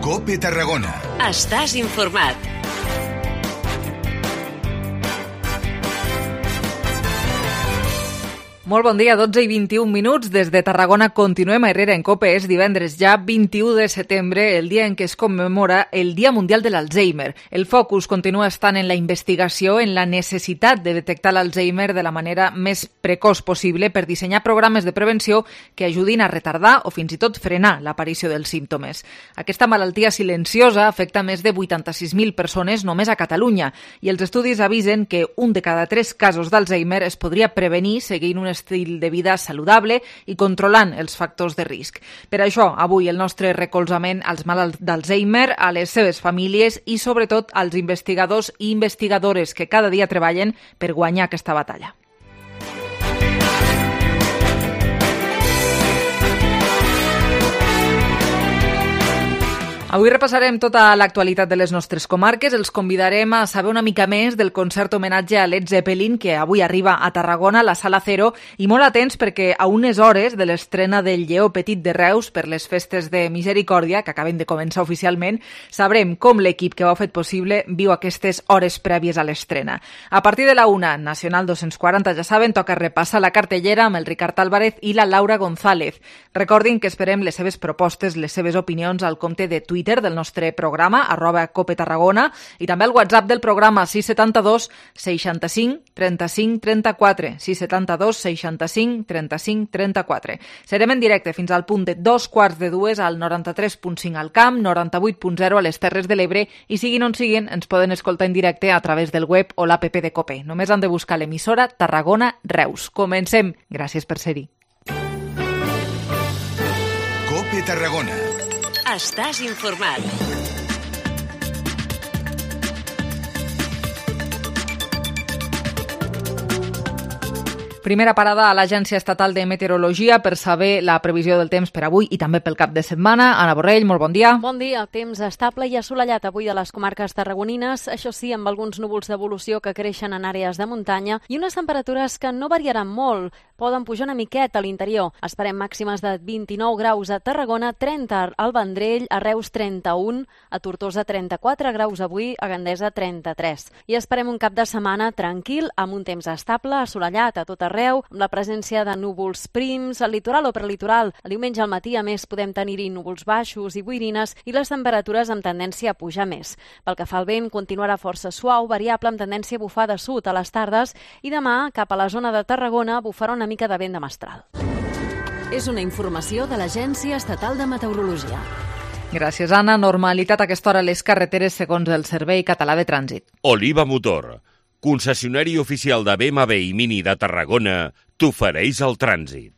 COPE Tarragona. Estàs informat. Molt bon dia, 12 i 21 minuts. Des de Tarragona continuem a Herrera en COPE. És divendres ja 21 de setembre, el dia en què es commemora el Dia Mundial de l'Alzheimer. El focus continua estant en la investigació, en la necessitat de detectar l'Alzheimer de la manera més precoç possible per dissenyar programes de prevenció que ajudin a retardar o fins i tot frenar l'aparició dels símptomes. Aquesta malaltia silenciosa afecta més de 86.000 persones només a Catalunya i els estudis avisen que un de cada 3 casos d'Alzheimer es podria prevenir seguint un estil de vida saludable i controlant els factors de risc. Per això, avui el nostre recolzament als malalts d'Alzheimer, a les seves famílies i sobretot als investigadors i investigadores que cada dia treballen per guanyar aquesta batalla. Avui repassarem tota l'actualitat de les nostres comarques. Els convidarem a saber una mica més del concert homenatge a Led Zeppelin, que avui arriba a Tarragona, a la Sala Cero, i molt atents perquè a unes hores de l'estrena del Lleó Petit de Reus per les festes de Misericòrdia, que acaben de començar oficialment, sabrem com l'equip que ho ha fet possible viu aquestes hores prèvies a l'estrena. A partir de la 1, Nacional 240, ja saben, toca repassar la cartellera amb el Ricard Álvarez i la Laura González. Recordin que esperem les seves propostes, les seves opinions al compte de Twitter del nostre programa, @COPE Tarragona, i també al WhatsApp del programa 672 65 35 34, 672 65 35 34. Serem en directe fins al punt de 2:15 al 93.5 al Camp, 98.0 a les Terres de l'Ebre, i siguin on siguin, ens poden escoltar en directe a través del web o l'app de COPE. Només han de buscar l'emissora Tarragona Reus. Comencem. Gràcies per ser-hi. COPE Tarragona. Estàs informat. Primera parada a l'Agència Estatal de Meteorologia per saber la previsió del temps per avui i també pel cap de setmana. Anna Borrell, molt bon dia. Bon dia. Temps estable i assolellat avui a les comarques tarragonines, això sí, amb alguns núvols d'evolució que creixen en àrees de muntanya i unes temperatures que no variaran molt. Poden pujar una miqueta a l'interior. Esperem màximes de 29 graus a Tarragona, 30 al Vendrell, a Reus 31, a Tortosa 34 graus avui, a Gandesa 33. I esperem un cap de setmana tranquil, amb un temps estable, assolellat a tot arreu, amb la presència de núvols prims, al litoral o prelitoral. El diumenge al matí, a més, podem tenir-hi núvols baixos i boirines i les temperatures amb tendència a pujar més. Pel que fa al vent, continuarà força suau, variable amb tendència a bufar de sud a les tardes i demà, cap a la zona de Tarragona, bufarà una mica de vent de mestral. És una informació de l'Agència Estatal de Meteorologia. Gràcies, Anna. Normalitat a aquesta hora a les carreteres segons el Servei Català de Trànsit. Oliva Motor, concessionari oficial de BMW i Mini de Tarragona, t'ofereix el trànsit.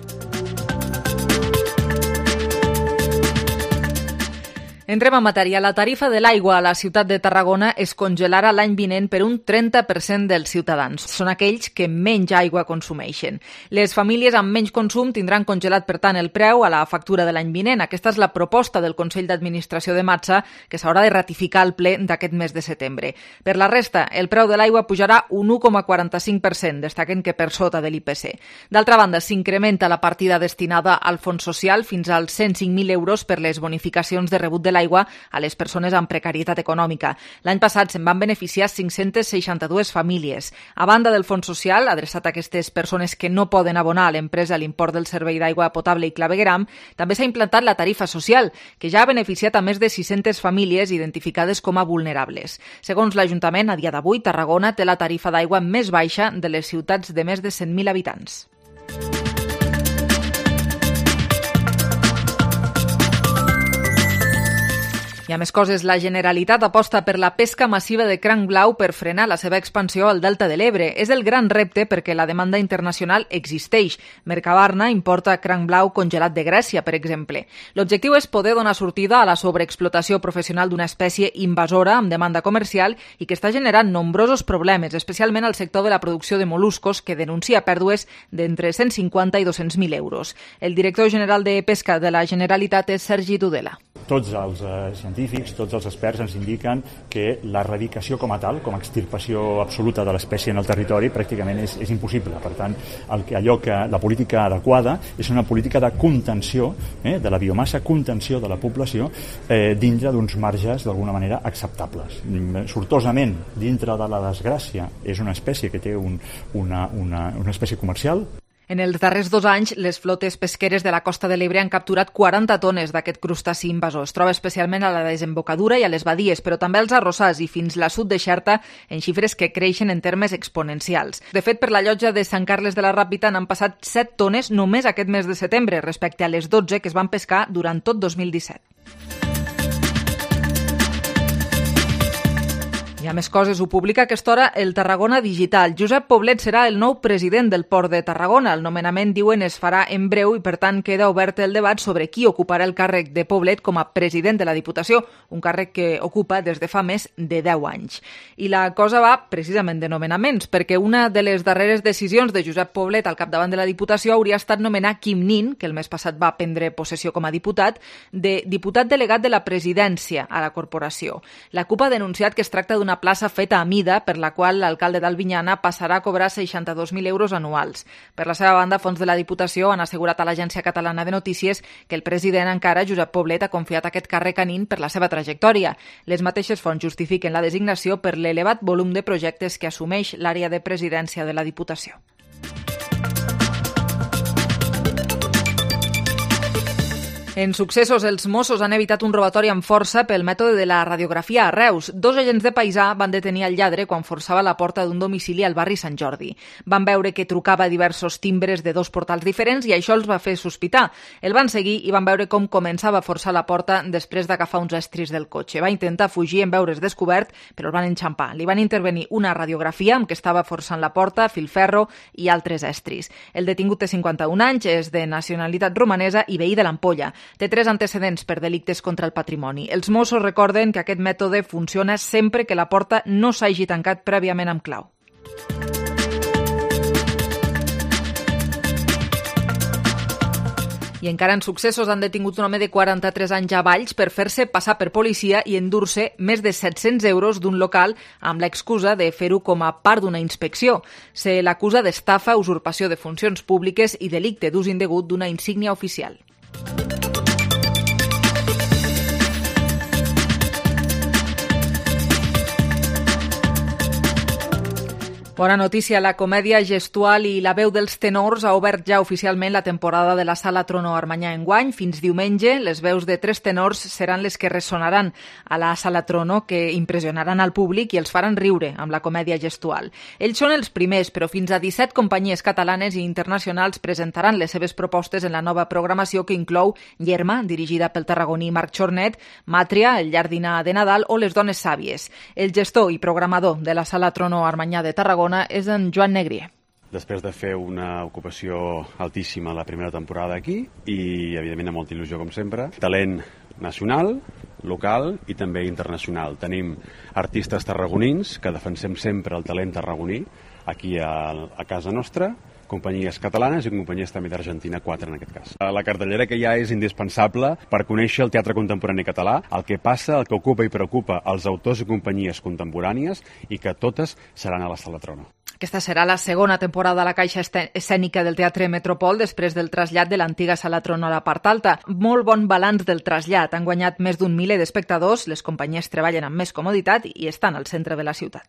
Entrem en matèria. La tarifa de l'aigua a la ciutat de Tarragona es congelarà l'any vinent per un 30% dels ciutadans. Són aquells que menys aigua consumeixen. Les famílies amb menys consum tindran congelat, per tant, el preu a la factura de l'any vinent. Aquesta és la proposta del Consell d'Administració de Matsa, que s'haurà de ratificar al ple d'aquest mes de setembre. Per la resta, el preu de l'aigua pujarà un 1,45%, destaquen que per sota de l'IPC. D'altra banda, s'incrementa la partida destinada al fons social fins als 105.000 euros per les bonificacions de rebut de l'aigua a les persones amb precarietat econòmica. L'any passat se'n van beneficiar 562 famílies. A banda del fons social, adreçat a aquestes persones que no poden abonar a l'empresa l'import del servei d'aigua potable i clavegueram, també s'ha implantat la tarifa social, que ja ha beneficiat a més de 600 famílies identificades com a vulnerables. Segons l'Ajuntament, a dia d'avui, Tarragona té la tarifa d'aigua més baixa de les ciutats de més de 100.000 habitants. I a més coses, la Generalitat aposta per la pesca massiva de cranc blau per frenar la seva expansió al Delta de l'Ebre. És el gran repte perquè la demanda internacional existeix. Mercabarna importa cranc blau congelat de Grècia, per exemple. L'objectiu és poder donar sortida a la sobreexplotació professional d'una espècie invasora amb demanda comercial i que està generant nombrosos problemes, especialment al sector de la producció de mol·luscos, que denuncia pèrdues d'entre 150 i 200.000 euros. El director general de Pesca de la Generalitat és Sergi Tudela. Tots els científics científics, tots els experts ens indiquen que l'erradicació com a tal, com a extirpació absoluta de l'espècie en el territori, pràcticament és impossible. Per tant, la política adequada és una política de contenció de la biomassa, contenció de la població dintre d'uns marges d'alguna manera acceptables. Sortosament, dintre de la desgràcia, és una espècie que té una espècie comercial. En els darrers 2 anys, les flotes pesqueres de la costa de l'Ebre han capturat 40 tones d'aquest crustaci invasor. Es troba especialment a la desembocadura i a les badies, però també als arrossars i fins la sud de Xerta, en xifres que creixen en termes exponencials. De fet, per la llotja de Sant Carles de la Ràpita n'han passat 7 tones només aquest mes de setembre, respecte a les 12 que es van pescar durant tot 2017. Hi ha més coses. Ho publica a aquesta hora el Tarragona Digital. Josep Poblet serà el nou president del Port de Tarragona. El nomenament, diuen, es farà en breu i, per tant, queda obert el debat sobre qui ocuparà el càrrec de Poblet com a president de la Diputació, un càrrec que ocupa des de fa més de 10 anys. I la cosa va precisament de nomenaments, perquè una de les darreres decisions de Josep Poblet al capdavant de la Diputació hauria estat nomenar Quim Nin, que el mes passat va prendre possessió com a diputat, de diputat delegat de la presidència a la corporació. La CUP ha denunciat que es tracta d'una plaça feta a mida per la qual l'alcalde d'Albinyana passarà a cobrar 62.000 euros anuals. Per la seva banda, fons de la Diputació han assegurat a l'Agència Catalana de Notícies que el president encara, Josep Poblet, ha confiat aquest càrrec a Nin per la seva trajectòria. Les mateixes fonts justifiquen la designació per l'elevat volum de projectes que assumeix l'àrea de presidència de la Diputació. En successos, els Mossos han evitat un robatori amb força pel mètode de la radiografia a Reus. 2 agents de paisà van detenir el lladre quan forçava la porta d'un domicili al barri Sant Jordi. Van veure que trucava diversos timbres de 2 portals diferents i això els va fer sospitar. El van seguir i van veure com començava a forçar la porta després d'agafar uns estris del cotxe. Va intentar fugir en veure's descobert, però el van enxampar. Li van intervenir una radiografia amb què estava forçant la porta, filferro i altres estris. El detingut té 51 anys, és de nacionalitat romanesa i veí de l'Ampolla. Té 3 antecedents per delictes contra el patrimoni. Els Mossos recorden que aquest mètode funciona sempre que la porta no s'hagi tancat prèviament amb clau. I encara en successos han detingut un home de 43 anys a Valls per fer-se passar per policia i endur-se més de 700 euros d'un local amb l'excusa de fer-ho com a part d'una inspecció. Se l'acusa d'estafa, usurpació de funcions públiques i delicte d'ús indegut d'una insígnia oficial. Bona notícia, la comèdia gestual i la veu dels tenors ha obert ja oficialment la temporada de la Sala Trono Armanyà enguany. Fins diumenge, les veus de 3 tenors seran les que ressonaran a la Sala Trono, que impressionaran al públic i els faran riure amb la comèdia gestual. Ells són els primers, però fins a 17 companyies catalanes i internacionals presentaran les seves propostes en la nova programació que inclou Yerma, dirigida pel tarragoní Marc Chornet, Màtria, el llarg dinar de Nadal o Les dones sàvies. El gestor i programador de la Sala Trono Armanyà de Tarragona és en Joan Negrier. Després de fer una ocupació altíssima la primera temporada aquí i, evidentment, amb molta il·lusió, com sempre, talent nacional, local i també internacional. Tenim artistes tarragonins que defensem sempre el talent tarragoní aquí a casa nostra, companyies catalanes i companyies també d'Argentina, 4 en aquest cas. La cartellera que hi ha és indispensable per conèixer el teatre contemporani català, el que passa, el que ocupa i preocupa els autors i companyies contemporànies i que totes seran a la Sala Trono. Aquesta serà la segona temporada a la Caixa Escènica del Teatre Metropol després del trasllat de l'antiga Sala Trono a la part alta. Molt bon balanç del trasllat. Han guanyat més d'un miler d'espectadors, les companyies treballen amb més comoditat i estan al centre de la ciutat.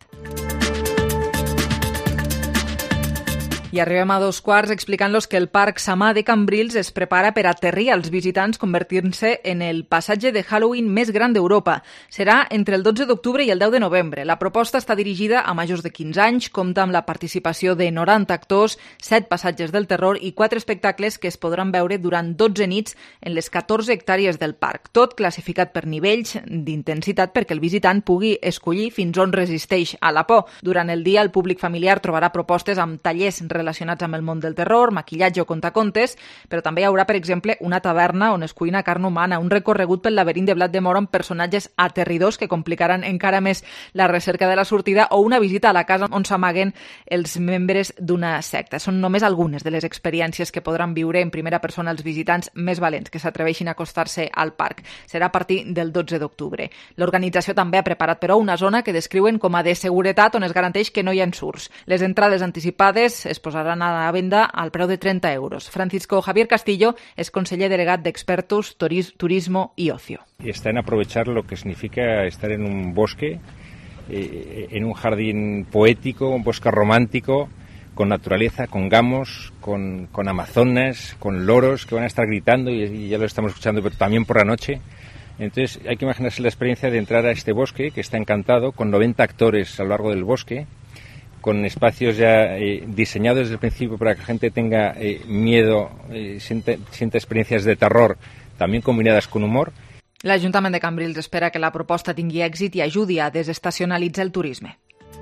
I arribem a 2:15 explicant-los que el Parc Samà de Cambrils es prepara per aterrir als visitants convertint-se en el passatge de Halloween més gran d'Europa. Serà entre el 12 d'octubre i el 10 de novembre. La proposta està dirigida a majors de 15 anys, compta amb la participació de 90 actors, 7 passatges del terror i 4 espectacles que es podran veure durant 12 nits en les 14 hectàrees del parc. Tot classificat per nivells d'intensitat perquè el visitant pugui escollir fins on resisteix a la por. Durant el dia, el públic familiar trobarà propostes amb tallers relacionats amb el món del terror, maquillatge o contacontes, però també hi haurà, per exemple, una taverna on es cuina carn humana, un recorregut pel laberint de blat de moro amb personatges aterridors que complicaran encara més la recerca de la sortida, o una visita a la casa on s'amaguen els membres d'una secta. Són només algunes de les experiències que podran viure en primera persona els visitants més valents que s'atreveixin a acostar-se al parc. Serà a partir del 12 d'octubre. L'organització també ha preparat, però, una zona que descriuen com a de seguretat on es garanteix que no hi ha ensurts. Les entrades anticipades es posaran a la venda al preu de 30 euros. Francisco Javier Castillo és conseller delegat d'Expertos, Turismo y Ocio. Está en aprovechar lo que significa estar en un bosque, en un jardín poético, un bosque romántico, con naturaleza, con gamos, con amazonas, con loros que van a estar gritando, y ya lo estamos escuchando, pero también por la noche. Entonces hay que imaginarse la experiencia de entrar a este bosque, que está encantado, con 90 actores a lo largo del bosque, con espacios ya diseñados desde el principio para que la gente tenga miedo, sienta experiencias de terror, también combinadas con humor. L'Ajuntament de Cambrils espera que la proposta tingui èxit i ajudi a desestacionalitzar el turisme.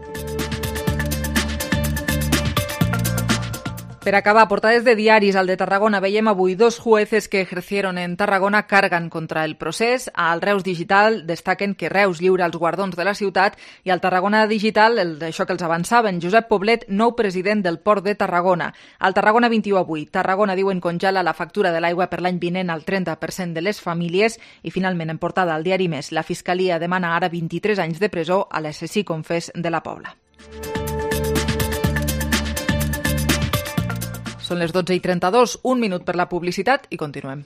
Per acabar, portades de diaris. Al de Tarragona veiem avui 2 jueces que ejercieron en Tarragona cargan contra el procés. Al Reus Digital destaquen que Reus lliura els guardons de la ciutat, i al Tarragona Digital, això que els avançaven, Josep Poblet, nou president del Port de Tarragona. Al Tarragona 21 avui, Tarragona, diuen, congela la factura de l'aigua per l'any vinent al 30% de les famílies, i finalment, en portada al diari Més, la Fiscalia demana ara 23 anys de presó a l'assassí confés de la Pobla. Són les 12:32, un minut per la publicitat i continuem.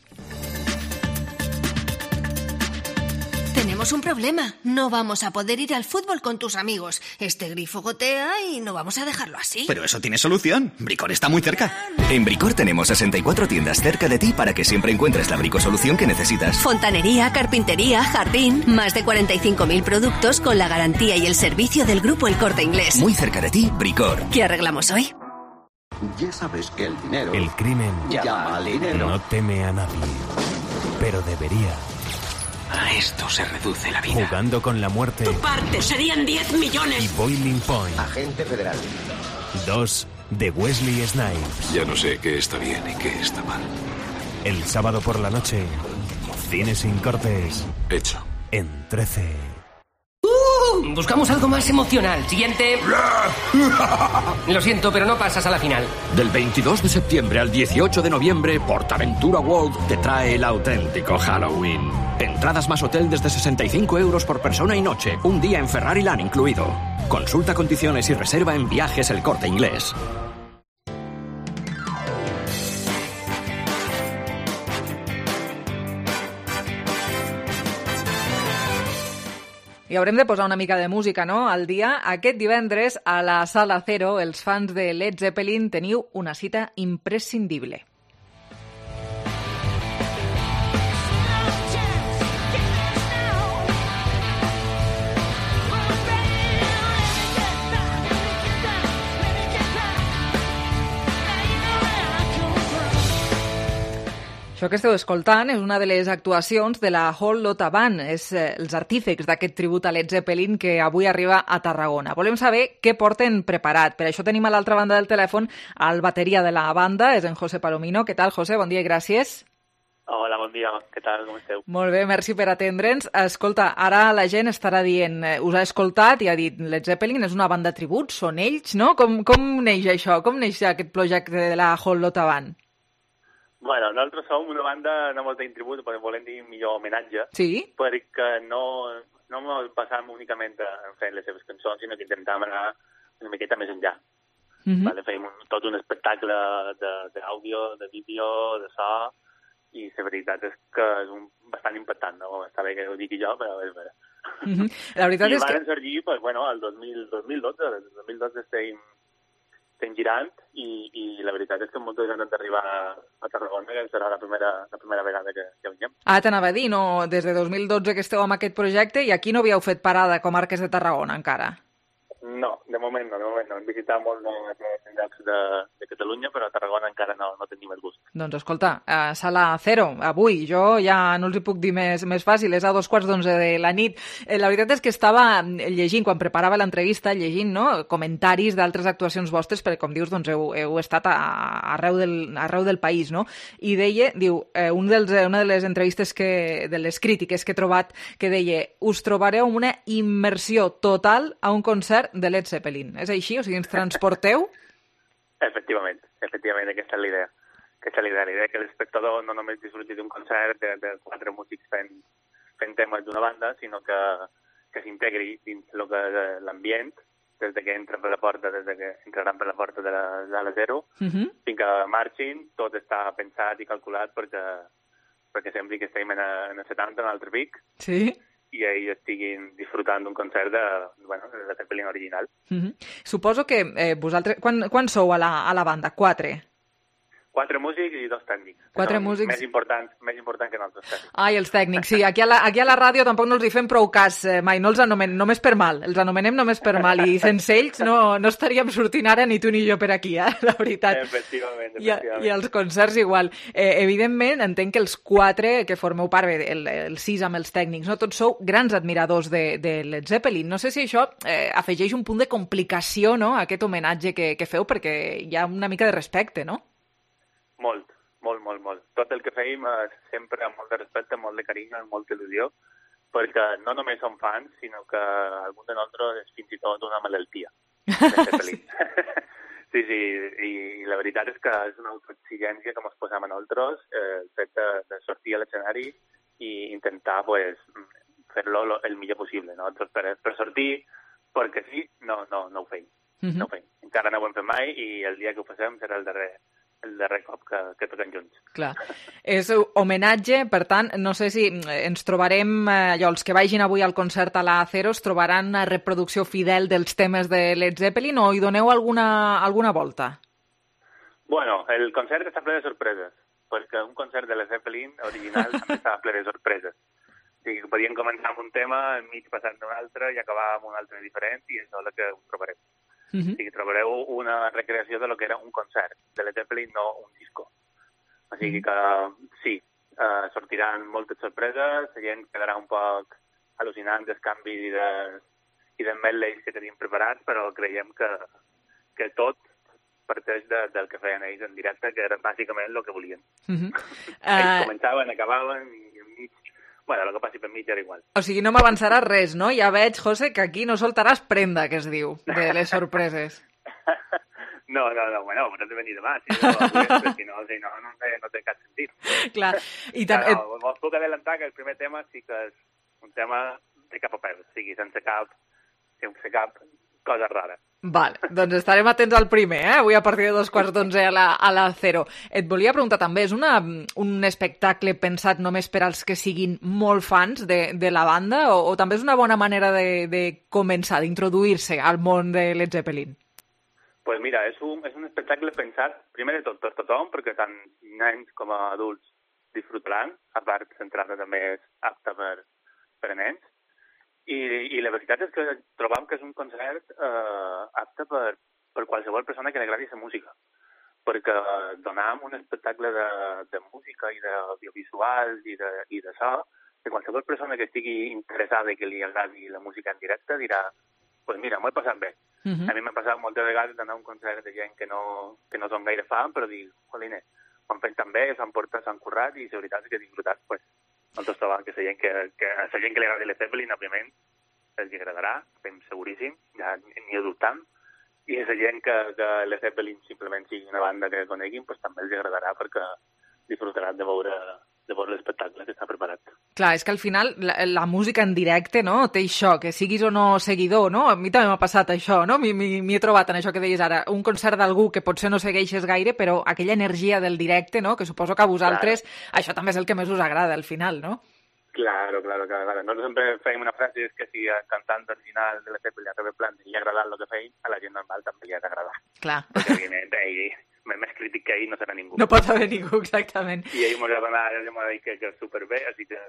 Tenemos un problema. No vamos a poder ir al fútbol con tus amigos. Este grifo gotea y no vamos a dejarlo así. Pero eso tiene solución. Bricor está muy cerca. En Bricor tenemos 64 tiendas cerca de ti para que siempre encuentres la bricosolución que necesitas. Fontanería, carpintería, jardín, más de 45.000 productos con la garantía y el servicio del grupo El Corte Inglés. Muy cerca de ti, Bricor. ¿Qué arreglamos hoy? Ya sabes que el dinero... El crimen llama al dinero. No teme a nadie, pero debería. A esto se reduce la vida. Jugando con la muerte. Tu parte serían 10 millones. Y Boiling Point. Agente federal. 2 de Wesley Snipes. Ya no sé qué está bien y qué está mal. El sábado por la noche, Cine sin cortes. Hecho. En 13. Buscamos algo más emocional. Siguiente. Lo siento, pero no pasas a la final. Del 22 de septiembre al 18 de noviembre, PortAventura World te trae el auténtico Halloween. Entradas más hotel desde 65 euros por persona y noche. Un día en Ferrari Land incluido. Consulta condiciones y reserva en Viajes El Corte Inglés. I haurem de posar una mica de música, no?, al dia. Aquest divendres, a la Sala Cero, els fans de Led Zeppelin teniu una cita imprescindible. Això que esteu escoltant és una de les actuacions de la Whole Lotta Band. És els artífecs d'aquest tribut a Led Zeppelin que avui arriba a Tarragona. Volem saber què porten preparat. Per això tenim a l'altra banda del telèfon el bateria de la banda, és en José Palomino. Què tal, José? Bon dia i gràcies. Hola, bon dia. Què tal? Com esteu? Molt bé, merci per atendre'ns. Escolta, ara la gent estarà dient, us ha escoltat i ha dit Led Zeppelin és una banda tribut, són ells, no? Com neix això? Com neix aquest projecte de la Whole Lotta Band? Bueno, nosaltres som una banda, no ens deim tribut, però volem dir millor homenatge, sí? Perquè no passam únicament en fer les seves cançons, sinó que intentem anar una miqueta més enllà. Vale? Fem tot un espectacle d'àudio, de vídeo, de so, i la veritat és que és bastant impactant, no? Està bé que ho digui jo, però és vera. La veritat és que... I van sorgir, pues, bueno, el 2012. El 2012 estem girant i la veritat és que molta gent han d'arribar a Tarragona, que serà la primera vegada que vinguem. T'anava a dir, no? Des de 2012 que esteu amb aquest projecte i aquí no havíeu fet parada a Comarques de Tarragona encara. No, de moment no. Hem visitat molts llocs de Catalunya, però a Tarragona encara no tenim el gust. Doncs escolta, Sala Cero, avui, jo ja no els hi puc dir més fàcil, és a 2:15 de la nit. La veritat és que estava llegint, quan preparava l'entrevista, no, comentaris d'altres actuacions vostres, perquè, com dius, doncs heu estat arreu del país, no? I diu, una de les entrevistes de les crítiques que he trobat, que deia, us trobareu amb una immersió total a un concert de Led Zeppelin. És així? O sigui, ens transporteu? Efectivament, aquesta és la idea. La idea que l'espectador no només disfruti d'un concert de 4 músics fent temes d'una banda, sinó que s'integri dins l'ambient, des que entren per la porta, des que entraran per la porta de la sala zero, fins que marxin, tot està pensat i calculat perquè sembli que estem en el 70, en l'altre pic, sí, i ells estiguin disfrutant d'un concert de Zeppelin original. Suposo que vosaltres... Quan sou a la banda? 4? 4 músics i 2 tècnics. 4 músics. Més important que nosaltres tècnics. Ai, els tècnics, sí. Aquí a la ràdio tampoc no els hi fem prou cas mai, no els anomenem només per mal. Els anomenem només per mal i sense ells no estaríem sortint ara ni tu ni jo per aquí, la veritat. Efectivament. I els concerts igual. Evidentment, entenc que els 4 que formeu part, el 6 amb els tècnics, no? Tots sou grans admiradors de Led Zeppelin. No sé si això afegeix un punt de complicació, no?, a aquest homenatge que feu, perquè hi ha una mica de respecte, no? Molt. Tot el que fèiem sempre amb molt de respecte, amb molt de carinyo, amb molta il·lusió, perquè no només som fans, sinó que algun de nosaltres és fins i tot una malaltia. Sí, i la veritat és que és una autoexigència que ens posem a nosaltres, el fet de sortir a l'escenari i intentar fer-lo el millor possible. Nosaltres per sortir, perquè sí, no ho fem. No ho fem. Encara no ho hem fet mai i el dia que ho facem serà el darrer cop que toquem junts. Clar. És homenatge, per tant, no sé si ens trobarem, els que vagin avui al concert a la Cero, es trobaran una reproducció fidel dels temes de Led Zeppelin o hi doneu alguna volta? Bueno, el concert està ple de sorpreses, perquè un concert de Led Zeppelin original també està ple de sorpreses. O sigui, podíem començar amb un tema, enmig passant d'un altre i acabar amb un altre diferent i això és el que us trobarem. O sigui, trobareu una recreació de lo que era un concert de Led Zeppelin, no un disco. O sigui que sí, sortiran moltes sorpreses, la gent quedarà un poc al·lucinant dels canvis i de medleys que tenim preparats, però creiem que tot parteix del que feien ells en directe, que era bàsicament el que volien. Ells començaven, acabaven i enmig... Bueno, el que passi per mig era igual. O sigui, no m'avançaràs res, no? Ja veig, José, que aquí no soltaràs prenda, que es diu, de les sorpreses. No, bueno, però has de venir demà, si no té cap sentit. Clar. Us puc adelantar que el primer tema sí que és un tema de cap a peus, o sigui, sense cap cosa rara. Vale, doncs estarem atents al primer, avui a partir de 2:15 a la Cero. Et volia preguntar també, és un espectacle pensat només per als que siguin molt fans de la banda o també és una bona manera de començar, d'introduir-se al món de Led Zeppelin? Pues mira, és un espectacle pensat, primer de tot, per tothom, perquè tant nens com a adults disfrutaran, a part centrada també és apta per a nens. I la veritat és que trobam que és un concert apte per qualsevol persona que li agradi la música, perquè donam un espectacle de música i d'audiovisual i de so, que qualsevol persona que estigui interessada i que li agradi la música en directe dirà, pues mira, m'ho he passat bé. A mi m'ha passat moltes vegades d'anar a un concert de gent que no són gaire fan, però dic, joline, ho han fet tan bé, s'han portat, s'han currat i la veritat és que he disfrutat, pues, nosaltres trobam que la gent que li agrada Led Zeppelin, òbviament, els agradarà, estem seguríssim, ja n'hi ho dubtam, i la gent que Led Zeppelin simplement sigui una banda que coneguin, pues, també els agradarà perquè disfrutaran de veure l'espectacle que està preparat. Clar, és que al final la música en directe, no?, té això, que siguis o no seguidor, no? A mi també m'ha passat això, no? M'hi he trobat en això que deies ara, un concert d'algú que potser no segueixes gaire, però aquella energia del directe, no?, que suposo que a vosaltres això també és el que més us agrada al final, no? Claro. Nosaltres sempre fèiem una frase, és que si el cantant original de la Zeppelin a Robert Plant li ha agradat el que feim, a la gent normal també li ha d'agradar. Clar. Perquè, evidentment, més crític que ell no serà ningú. No pot haver ningú, exactament. I ell m'ha dit que és superbé, així que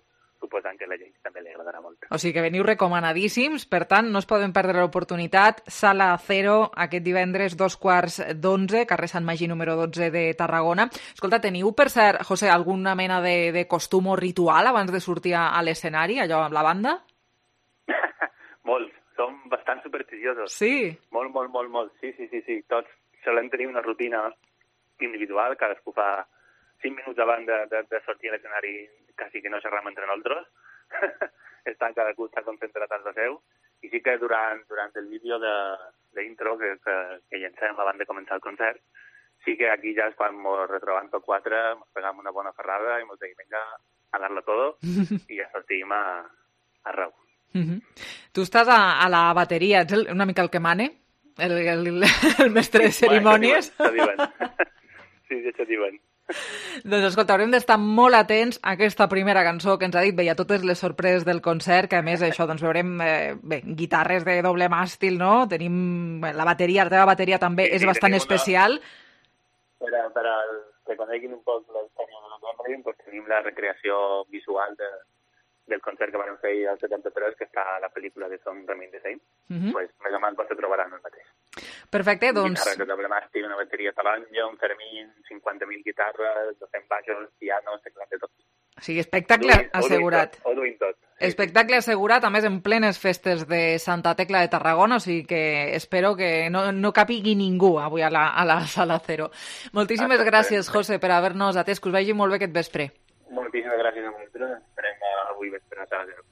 suposant que a la gent també li agradarà molt. O sigui que veniu recomanadíssims, per tant, no es poden perdre l'oportunitat. Sala Cero, aquest divendres, 11:15, carrer Sant Magí número 12 de Tarragona. Escolta, teniu, per cert, José, alguna mena de costum o ritual abans de sortir a l'escenari, allò amb la banda? Molts, som bastant supersticiosos. Sí? Molt. Sí. Tots solem tenir una rutina individual, cadascú fa 5 minuts abans de sortir a l'escenari, quasi que no xerram entre nosaltres. Cadascú està concentrat al seu. I sí que durant el vídeo d'intro que llencem abans de començar el concert, sí que aquí ja és quan ens retrobam tots quatre, ens pegam una bona ferrada i ens diguem, vinga, a dar-lo todo, i ja sortim arreu. Tu estàs a la bateria, ets una mica el que mane? El mestre de cerimònies? Això diuen. Sí, això diuen. Doncs escolta, haurem d'estar molt atents a aquesta primera cançó que ens ha dit, veia totes les sorpreses del concert, que a més això, doncs veurem guitarres de doble màstil, no? Tenim la bateria, la teva bateria també és bastant especial. Per que coneguin un poc la història de l'Emblem, doncs tenim la recreació visual del concert que vam fer al 73, que està a la pel·lícula de Som Remain the Same. Pues més o menys vostè trobaran el mateix. Perfecte, doncs... Guitarres de doble màstil, una bateria taronja, un Fermín, 50.000 guitarres, 200 baixos, pianos, teclats de tot. O sigui, espectacle assegurat. Ho duim tot. Espectacle assegurat, a més en plenes festes de Santa Tecla de Tarragona, o sigui que espero que no capigui ningú avui a la Sala Cero. Moltíssimes gràcies, José, per haver-nos atès, que us vagi molt bé aquest vespre. Moltíssimes gràcies a vosaltres, esperem avui vespre a Sala Cero.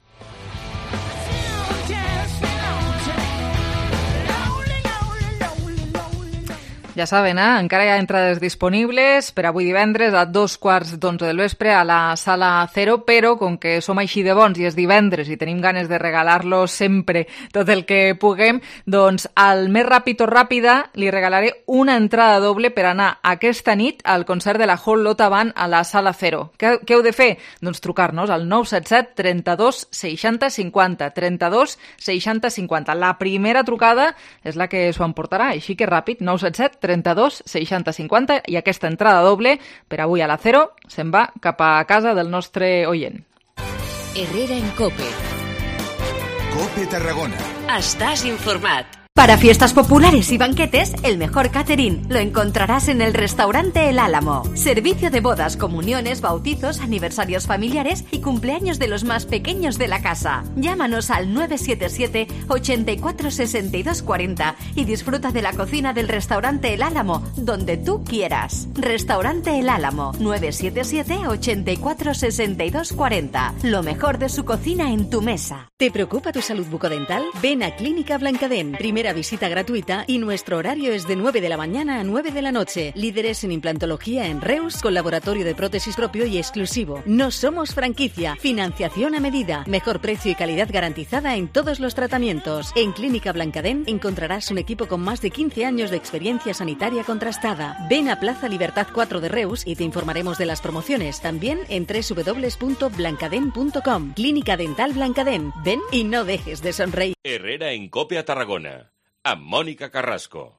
Ja saben, encara hi ha entrades disponibles per avui divendres a 11:15 del vespre a la Sala Cero, però com que som així de bons i és divendres i tenim ganes de regalar-los sempre tot el que puguem, doncs al més ràpid o ràpida li regalaré una entrada doble per anar aquesta nit al concert de la Hot Lota Band a la Sala Cero. Què heu de fer? Doncs trucar-nos al 977 32 60 50, 32 60 50. La primera trucada és la que s'ho emportarà, així que ràpid, 977 32 60 50, i aquesta entrada doble per avui a la Cero se'n va cap a casa del nostre oient. Herrera en COPE. COPE Tarragona. Estàs informat. Para fiestas populares y banquetes, el mejor catering lo encontrarás en el restaurante El Álamo. Servicio de bodas, comuniones, bautizos, aniversarios familiares y cumpleaños de los más pequeños de la casa. Llámanos al 977 84 62 40 y disfruta de la cocina del restaurante El Álamo, donde tú quieras. Restaurante El Álamo, 977 84 62 40. Lo mejor de su cocina en tu mesa. ¿Te preocupa tu salud bucodental? Ven a Clínica Blancadén. Primera visita gratuita y nuestro horario es de 9 de la mañana a 9 de la noche. Líderes en implantología en Reus, con laboratorio de prótesis propio y exclusivo. No somos franquicia. Financiación a medida. Mejor precio y calidad garantizada en todos los tratamientos. En Clínica Blancadén encontrarás un equipo con más de 15 años de experiencia sanitaria contrastada. Ven a Plaza Libertad 4 de Reus y te informaremos de las promociones. También en www.blancadén.com. Clínica Dental Blancadén. Ven y no dejes de sonreír. Herrera en COPE a Tarragona, amb Mònica Carrasco.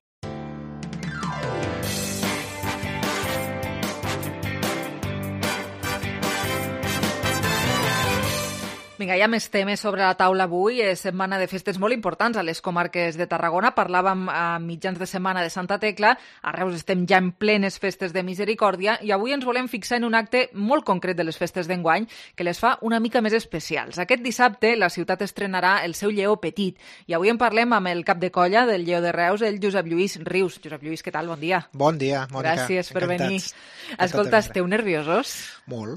Vinga, hi ha més temes sobre la taula avui. És setmana de festes molt importants a les comarques de Tarragona. Parlàvem a mitjans de setmana de Santa Tecla. A Reus estem ja en plenes festes de Misericòrdia i avui ens volem fixar en un acte molt concret de les festes d'enguany que les fa una mica més especials. Aquest dissabte la ciutat estrenarà el seu Lleó Petit i avui en parlem amb el cap de colla del Lleó de Reus, el Josep Lluís Rius. Josep Lluís, què tal? Bon dia. Bon dia, Mònica. Gràcies per venir. Escolta, esteu nerviosos? Molt.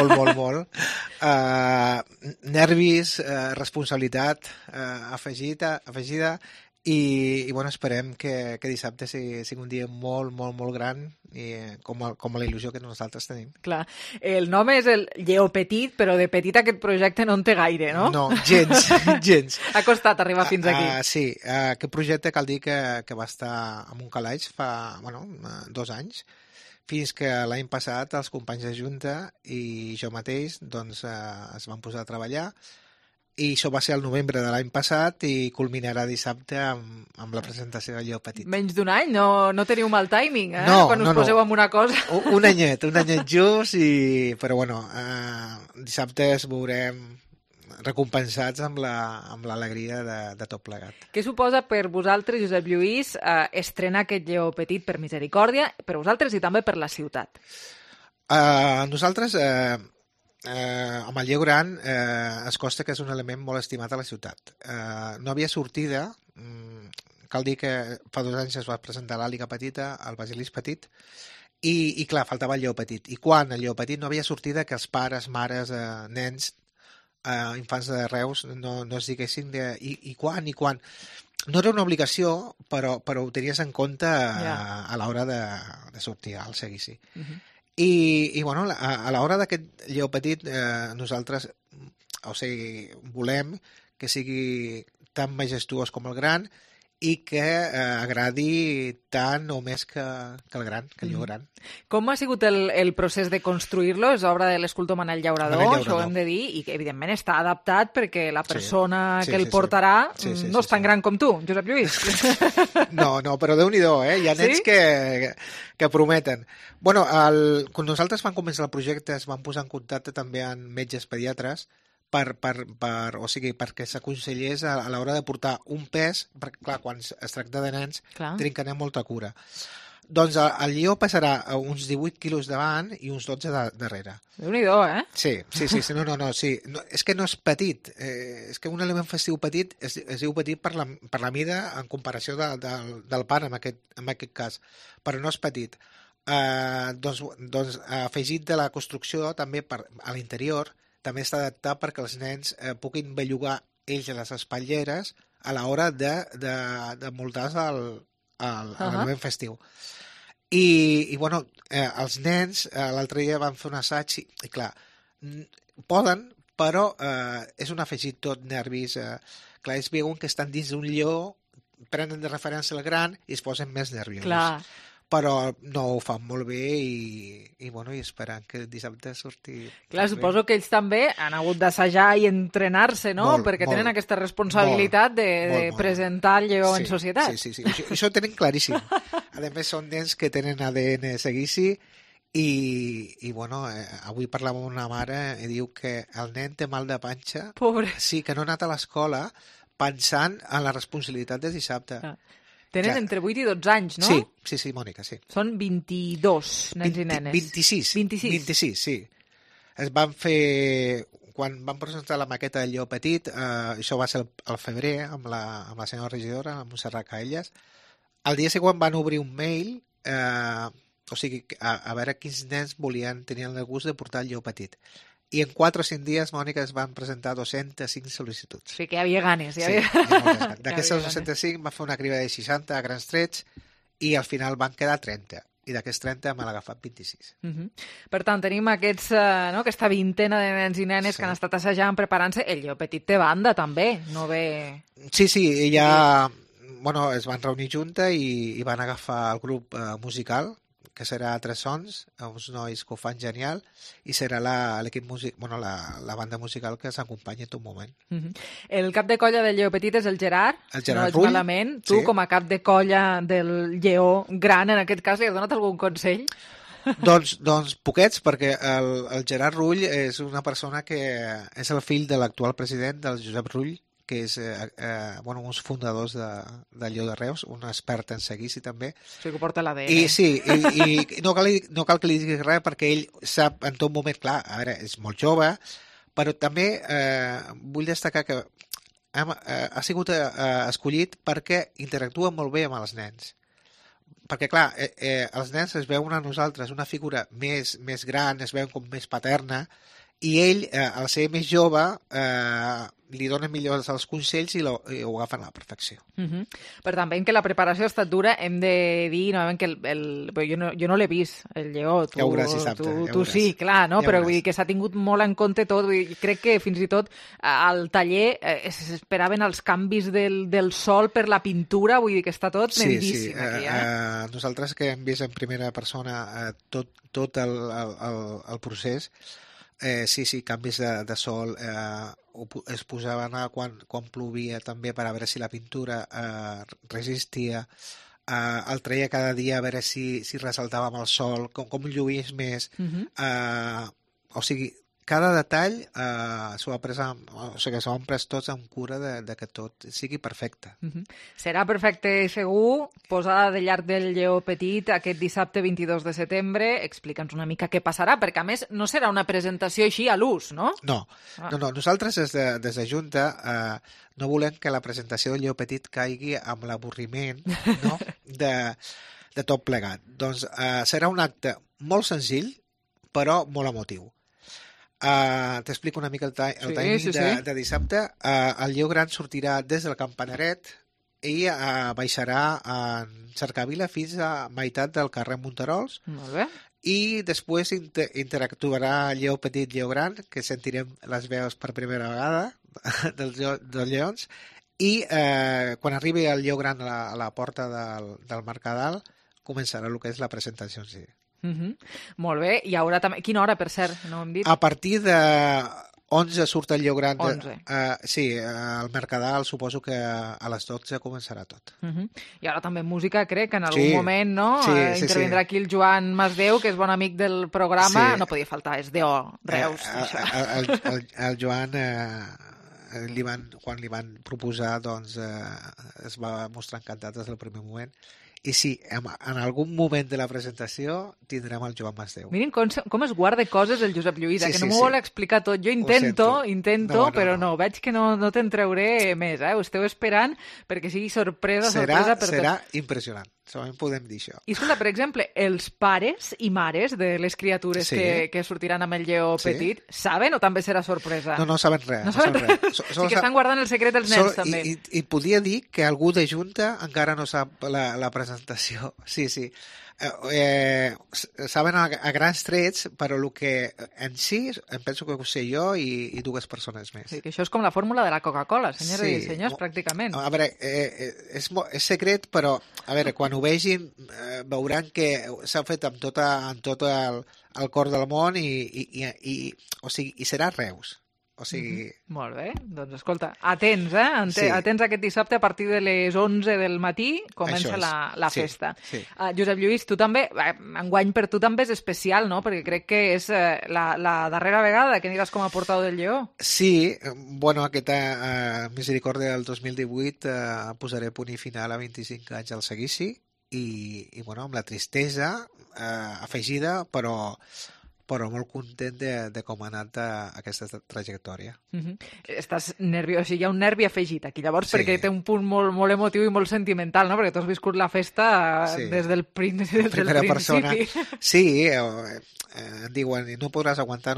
Nervis, responsabilitat afegida i bueno, esperem que dissabte sigui un dia molt gran i com a la il·lusió que nosaltres tenim. Clar, el nom és el Lleó Petit, però de petit aquest projecte no en té gaire, no? No, gens. Ha costat arribar fins aquí. Sí, aquest projecte cal dir que va estar en un calaix fa 2 anys, fins que l'any passat els companys de Junta i jo mateix doncs, es van posar a treballar i això va ser el novembre de l'any passat i culminarà dissabte amb la presentació del Lleó Petit. Menys d'un any, no teniu mal timing, No, quan us poseu amb una cosa. Un anyet just, però bueno, dissabte es veurem recompensats amb l'alegria de tot plegat. Què suposa per vosaltres, Josep Lluís, estrenar aquest Lleó Petit per Misericòrdia, per vosaltres i també per la ciutat? Nosaltres... amb el Lleó Gran es consta que és un element molt estimat a la ciutat. No havia sortida, cal dir que fa 2 anys es va presentar l'Àliga Petita, el Basilis Petit, i clar, faltava el Lleó Petit. I quan el Lleó Petit no havia sortida que els pares, mares, nens, infants de Reus no es diguessin i quan. No era una obligació, però ho tenies en compte a l'hora de sortir al seguici. I bueno, a l'hora d'aquest Lleó Petit nosaltres volem que sigui tan majestuós com el Gran i que agradi tant o més que el Gran, que el Lleó Gran. Com ha sigut el procés de construir-lo? És obra de l'escultor Manel Llaurador, això ho hem de dir, i que evidentment està adaptat perquè la persona que el portarà no és tan gran com tu, Josep Lluís. No, però Déu-n'hi-do, hi ha nens que prometen. Bueno, quan nosaltres vam començar el projecte es van posar en contacte també amb metges pediatres perquè s'aconsellés a l'hora de portar un pes, perquè clar, quan es tracta de nens tenim que anar molta cura. Doncs el Lleó pesarà uns 18 quilos davant i uns 12 darrere. Déu-n'hi-do, Sí, no, és que no és petit, és que un element festiu petit es diu petit per la mida en comparació del pan en aquest cas, però no és petit. Doncs afegit de la construcció també a l'interior també està adaptat perquè els nens puguin bellugar ells a les espatlleres a l'hora de moldar-se l'element festiu. I bueno, els nens l'altre dia van fer un assaig i clar, poden, però és un afegit tot nervis. Clar, ells veuen que estan dins d'un lleó, prenen de referència el Gran i es posen més nerviosos. Clar. Però no ho fan molt bé i esperant que dissabte surti... Clar, suposo que ells també han hagut d'assajar i entrenar-se, no? Perquè tenen aquesta responsabilitat de presentar el Lleó en societat. Sí. Això ho tenen claríssim. A més, són nens que tenen ADN seguici i bueno, avui parlava amb una mare i diu que el nen té mal de panxa. Pobre. Sí, que no ha anat a l'escola pensant en la responsabilitat de dissabte. Tenen entre 8 i 12 anys, no? Sí, Mònica, sí. Són 22 nens i nenes. 26, sí. Es van fer... Quan van presentar la maqueta del Lleó Petit, això va ser al febrer, amb la senyora regidora, amb Montserrat Caelles. El dia següent van obrir un mail, a veure quins nens tenien el gust de portar el Lleó Petit. I en 4 o 5 dies, Mònica, es van presentar 205 sol·licituds. Sí que hi havia ganes. D'aquestes 205 va fer una criba de 60 a grans trets i al final van quedar 30. I d'aquests 30 me l'ha agafat 26. Per tant, tenim aquesta vintena de nens i nenes que han estat assajant, preparant-se. El Lleó Petit té banda, també. No ve... Sí, ja... Bueno, es van reunir junta i van agafar el grup musical, que serà 3 sons, uns nois que ho fan genial, i serà l'equip la banda musical que s'acompanya en tot moment. El cap de colla del Lleó Petit és el Gerard Rull. Malament. Tu, com a cap de colla del Lleó Gran, en aquest cas, li has donat algun consell? Doncs poquets, perquè el Gerard Rull és una persona que és el fill de l'actual president, del Josep Rull, que és uns fundadors del Lleó de Reus, un expert en seguici també. Sí, que porta l'ADN. I no cal que li digui res perquè ell sap en tot moment, clar, a veure, és molt jove, però també vull destacar que ha sigut escollit perquè interactua molt bé amb els nens. Perquè, clar, els nens es veuen a nosaltres una figura més gran, es veuen com més paterna, i ell, al ser més jove, li dona millors els consells i ho agafen a la perfecció. Per tant, veiem que la preparació ha estat dura. Hem de dir novament que jo no l'he vist, el Lleó. Ja veuràs dissabte. Tu sí, clar, no? Però vull dir que s'ha tingut molt en compte tot. Crec que fins i tot al taller s'esperaven els canvis del sol per la pintura, vull dir que està tot medíssim. Sí. Nosaltres que hem vist en primera persona tot el procés, sí, canvis de sol. Es posaven quan plovia també per a veure si la pintura resistia. El treia cada dia a veure si ressaltava amb el sol, com lluís més. O sigui, cada detall s'ho han pres tots amb cura de que tot sigui perfecte. Serà perfecte segur. Posada de llarg del Lleó Petit aquest dissabte 22 de setembre. Explica'ns una mica què passarà, perquè a més no serà una presentació així a l'ús, no? No. Nosaltres des de Junta no volem que la presentació del Lleó Petit caigui amb l'avorriment de tot plegat. Doncs serà un acte molt senzill, però molt emotiu. T'explico una mica el timing de dissabte. El Lleó Gran sortirà des del Campaneret i baixarà en Cercavila fins a meitat del carrer Monterols. Molt bé. I després interactuarà Lleó Petit, Lleó Gran, que sentirem les veus per primera vegada dels lleons. I quan arribi el Lleó Gran a la porta del Mercadal, començarà el que és la presentació en si. Molt bé, hi haurà també... Quina hora, per cert? No ho hem dit. A partir de 11 surt el Lleó Gran. 11. Sí, al Mercadal suposo que a les 12 començarà tot. Hi haurà també música, crec, que en algun moment, no? Intervindrà aquí el Joan Masdeu, que és bon amic del programa. No podia faltar, és de Reus. El Joan... quan li van proposar, doncs es va mostrar encantat des del primer moment. I sí, en algun moment de la presentació tindrem el Joan Masdeu. Miren com es guarda coses el Josep Lluís, que no m'ho vol explicar tot. Jo intento, però no, veig que no te'n trauré més. Ho esteu esperant perquè sigui sorpresa per tots. Serà impressionant, solament podem dir això. I escolta, per exemple, els pares i mares de les criatures que sortiran amb el Lleó Petit, saben o també serà sorpresa? No saben res. Sí que estan guardant el secret dels nens, també. I podia dir que algú de Junta encara no sap la presentació. Sí. Saben a grans trets, però el que en si em penso que ho sé jo i dues persones més. Sí, que això és com la fórmula de la Coca-Cola, senyores i senyors, pràcticament. A veure, és secret, però a veure, quan ho vegin veuran que s'ha fet amb tot el cor del món i serà Reus. O sigui... Molt bé, doncs escolta, atents aquest dissabte a partir de les 11 del matí comença la festa. Josep Lluís, tu també, enguany per tu també és especial, no? Perquè crec que és la darrera vegada que aniràs com a portador del Lleó. Sí, bueno, aquesta Misericòrdia del 2018 posaré punt i final a 25 anys al seguici i bueno, amb la tristesa afegida, però molt content de com ha anat aquesta trajectòria. Estàs nerviós, o sigui, hi ha un nervi afegit aquí, llavors, perquè té un punt molt emotiu i molt sentimental, no? Perquè tu has viscut la festa des del principi. Persona. Sí, em diuen, no podràs aguantar.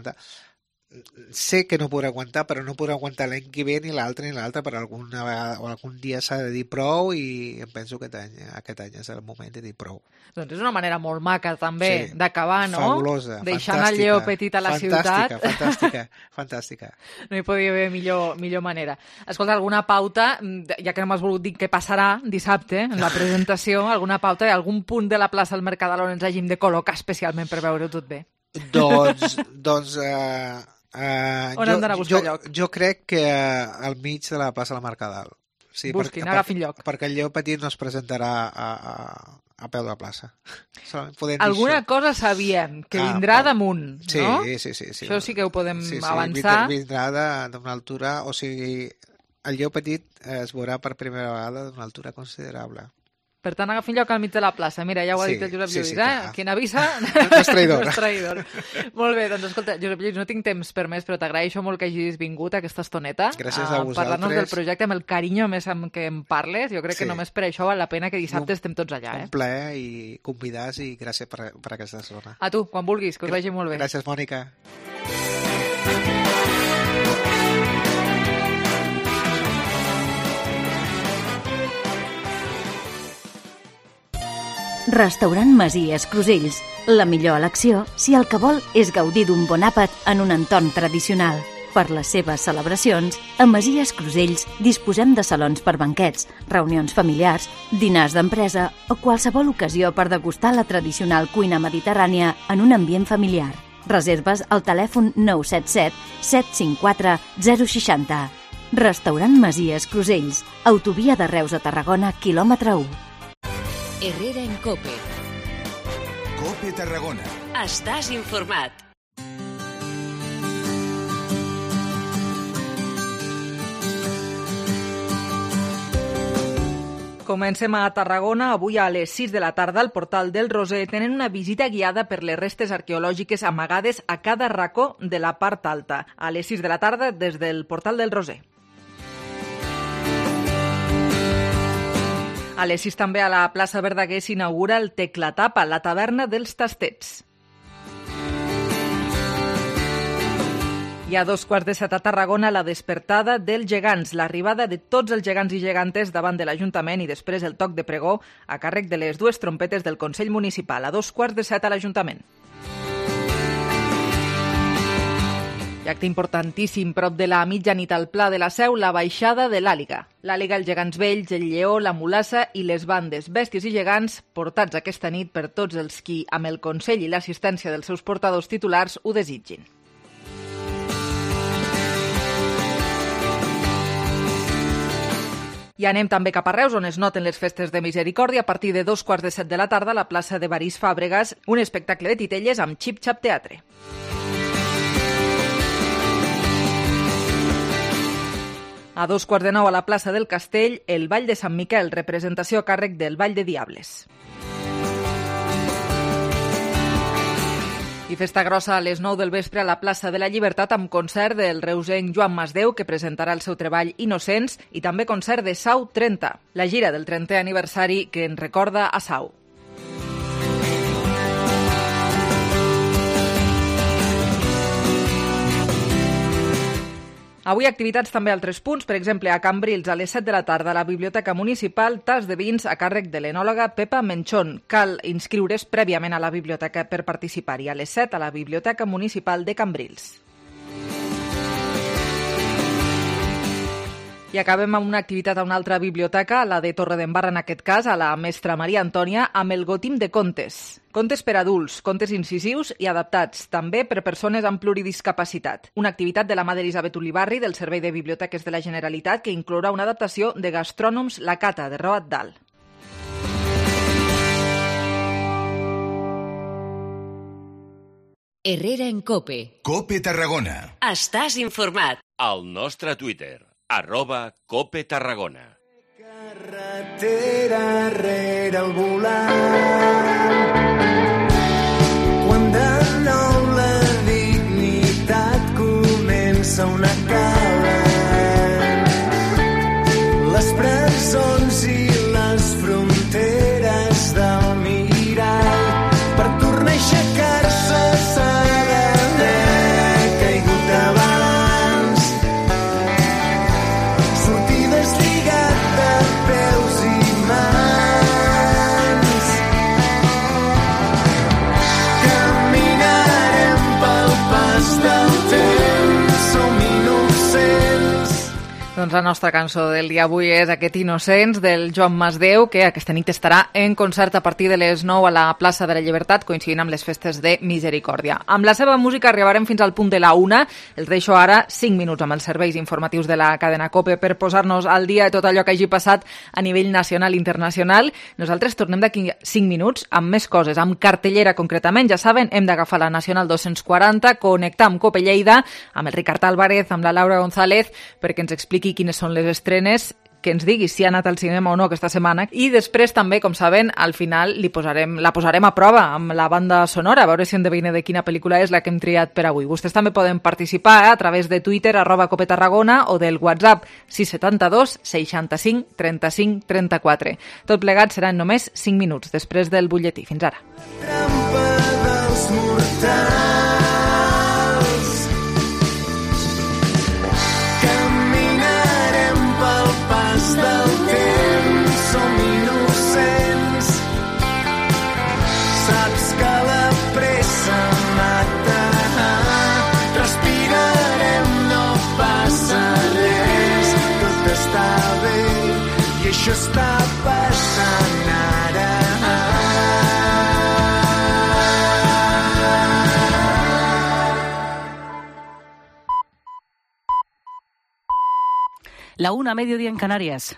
Sé que no podré aguantar, però no podré aguantar l'any que ve ni l'altre, per alguna vegada o algun dia s'ha de dir prou i em penso que aquest any és el moment de dir prou. Doncs és una manera molt maca també d'acabar, no? Fabulosa, deixant el Lleó Petit a la ciutat. Fantàstica. No hi podia haver millor manera. Escolta, alguna pauta, ja que no m'has volgut dir què passarà dissabte en la presentació, alguna pauta, algun punt de la plaça del Mercadal on ens hàgim de col·locar especialment per veure-ho tot bé? Doncs on hem d'anar a buscar lloc? Jo crec que al mig de la plaça del Mercadal. Sí, busquin, agafin lloc. Perquè el Lleó Petit no es presentarà a peu de la plaça. Alguna cosa sabíem, que vindrà damunt, no? Sí. Això sí que ho podem avançar. Vindrà d'una altura, o sigui, el Lleó Petit es veurà per primera vegada d'una altura considerable. Per tant, agafin lloc al mig de la plaça. Mira, ja ho ha dit el Josep Lluís, Quien avisa no és traïdor. Molt bé, doncs escolta, Josep Lluís, no tinc temps per més, però t'agraeixo molt que hagis vingut a aquesta estoneta. Gràcies a vosaltres. Parlar-nos del projecte amb el carinyo més amb què em parles. Jo crec que només per això val la pena que dissabte estem tots allà. Un plaer i convidats i gràcies per aquesta zona. A tu, quan vulguis, que us vagi molt bé. Gràcies, Mònica. Restaurant Masies Crusells. La millor elecció si el que vol és gaudir d'un bon àpat en un entorn tradicional. Per les seves celebracions, a Masies Crusells disposem de salons per banquets, reunions familiars, dinars d'empresa o qualsevol ocasió per degustar la tradicional cuina mediterrània en un ambient familiar. Reserves al telèfon 977 754 060. Restaurant Masies Crusells, autovia de Reus a Tarragona, quilòmetre 1. Herrera en COPE. COPE Tarragona. Estàs informat. Comencem a Tarragona. Avui a les 6 de la tarda al Portal del Roser tenen una visita guiada per les restes arqueològiques amagades a cada racó de la part alta. A les 6 de la tarda des del Portal del Roser. A les 6 també a la plaça Verdaguer s'inaugura el Teclatapa, la taverna dels tastets. I a 2:15 a Tarragona, la despertada dels gegants, l'arribada de tots els gegants i gegantes davant de l'Ajuntament i després el toc de pregó a càrrec de les dues trompetes del Consell Municipal, a 2:15 a l'Ajuntament. I acte importantíssim prop de la mitjanit al Pla de la Seu, la baixada de l'Àliga. L'Àliga, els gegants vells, el lleó, la mulassa i les bandes, bèsties i gegants, portats aquesta nit per tots els qui, amb el Consell i l'assistència dels seus portadors titulars, ho desitgin. I anem també cap a Reus, on es noten les festes de Misericòrdia. A partir de 2:15 de la tarda, a la plaça de Barís Fàbregas, un espectacle de titelles amb xip-xap teatre. A 2:15 a la plaça del Castell, el Ball de Sant Miquel, representació a càrrec del Ball de Diables. I festa grossa a les 9 del vespre a la plaça de la Llibertat amb concert del reusenc Joan Masdeu, que presentarà el seu treball Innocents, i també concert de Sau 30, la gira del 30è aniversari que ens recorda a Sau. Avui activitats també a altres punts, per exemple a Cambrils a les 7 de la tarda a la Biblioteca Municipal, tas de vins a càrrec de l'enòloga Pepa Menchón. Cal inscriure's prèviament a la biblioteca per participar-hi. A les 7 a la Biblioteca Municipal de Cambrils. I acabem amb una activitat a una altra biblioteca, la de Torredembarra en aquest cas, a la mestra Maria Antònia, amb el gotim de contes. Contes per adults, contes incisius i adaptats, també per persones amb pluridiscapacitat. Una activitat de la mà d'Elisabet Ulibarri, del Servei de Biblioteques de la Generalitat, que inclourà una adaptació de Gastrònoms La Cata, de Roald Dahl. Herrera en COPE. COPE Tarragona. Estàs informat. Al nostre Twitter, @COPE Tarragona. Carretera rere el volant, quan de nou la dignitat comença una cala, les presons i les fronteres del mirall, per tornar a aixecar-se s'ha d'haver caigut abans, sortir deslligat de peus i mans, caminarem pel pas del temps, som innocents. Doncs la nostra cançó del dia avui és aquest Innocents del Joan Masdeu, que aquesta nit estarà en concert a partir de les 9 a la plaça de la Llibertat, coincidint amb les festes de Misericòrdia. Amb la seva música arribarem fins al punt de la 1. Els deixo ara 5 minuts amb els serveis informatius de la cadena COPE per posar-nos al dia de tot allò que hagi passat a nivell nacional i internacional. Nosaltres tornem d'aquí 5 minuts amb més coses, amb cartellera concretament. Ja saben, hem d'agafar la Nacional 240, connectar amb COPE Lleida, amb el Ricard Álvarez, amb la Laura González, perquè ens expliqui quines són les estrenes, que ens digui si ha anat al cinema o no aquesta setmana, i després també, com saben, al final la posarem a prova amb la banda sonora, a veure si endevine de quina pel·lícula és la que hem triat per avui. Vostès també poden participar a través de Twitter, @COPE Tarragona, o del WhatsApp 672 65 35 34. Tot plegat serà en només 5 minuts, després del butlletí. Fins ara. Trampa dels mortals. Del temps som innocents, saps que la pressa mata, respirarem, no passa res, tot està bé i això està passant ara. La 1, mediodía en Canarias.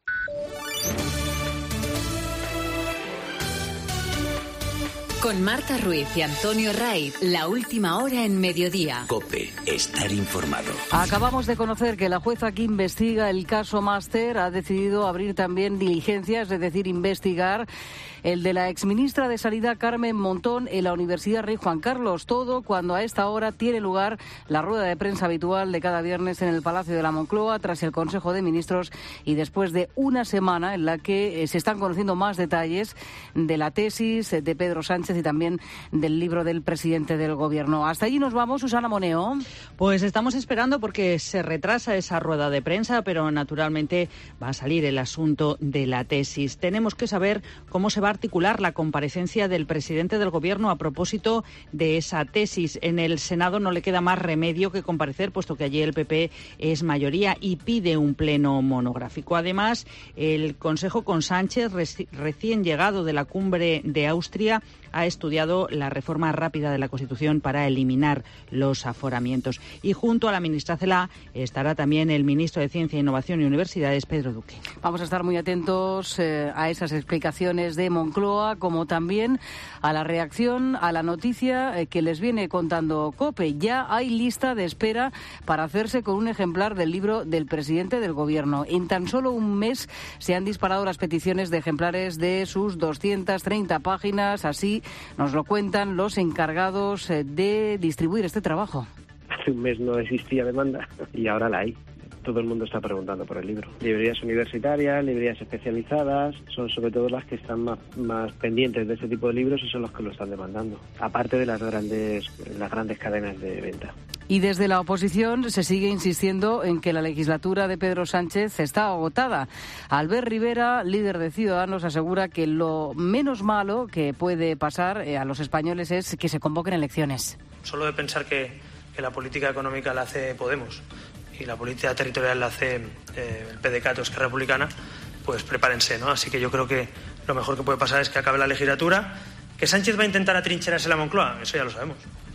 Con Marta Ruiz y Antonio Raiz, la última hora en mediodía. COPE, estar informado. Acabamos de conocer que la jueza que investiga el caso Máster ha decidido abrir también diligencias, es decir, investigar el de la exministra de Sanidad Carmen Montón en la Universidad Rey Juan Carlos. Todo cuando a esta hora tiene lugar la rueda de prensa habitual de cada viernes en el Palacio de la Moncloa, tras el Consejo de Ministros y después de una semana en la que se están conociendo más detalles de la tesis de Pedro Sánchez y también del libro del presidente del Gobierno. Hasta allí nos vamos, Susana Moneo. Pues estamos esperando porque se retrasa esa rueda de prensa, pero naturalmente va a salir el asunto de la tesis. Tenemos que saber cómo se va a articular la comparecencia del presidente del Gobierno a propósito de esa tesis. En el Senado no le queda más remedio que comparecer, puesto que allí el PP es mayoría y pide un pleno monográfico. Además, el Consejo con Sánchez, recién llegado de la cumbre de Austria, ha estudiado la reforma rápida de la Constitución para eliminar los aforamientos. Y junto a la ministra Celaá estará también el ministro de Ciencia, Innovación y Universidades, Pedro Duque. Vamos a estar muy atentos a esas explicaciones de Moncloa, como también a la reacción a la noticia que les viene contando COPE. Ya hay lista de espera para hacerse con un ejemplar del libro del presidente del Gobierno. En tan solo un mes se han disparado las peticiones de ejemplares de sus 230 páginas. Así nos lo cuentan los encargados de distribuir este trabajo. Hace un mes no existía demanda y ahora la hay. Todo el mundo está preguntando por el libro. Librerías universitarias, librerías especializadas, son sobre todo las que están más pendientes de este tipo de libros y son los que lo están demandando, aparte de las grandes cadenas de venta. Y desde la oposición se sigue insistiendo en que la legislatura de Pedro Sánchez está agotada. Albert Rivera, líder de Ciudadanos, asegura que lo menos malo que puede pasar a los españoles es que se convoquen elecciones. Solo de pensar que la política económica la hace Podemos y la política territorial la hace el PDeCAT o Esquerra Republicana, pues prepárense, ¿no? Así que yo creo que lo mejor que puede pasar es que acabe la legislatura. ¿Que Sánchez va a intentar atrincherarse en la Moncloa? Eso ya lo sabemos.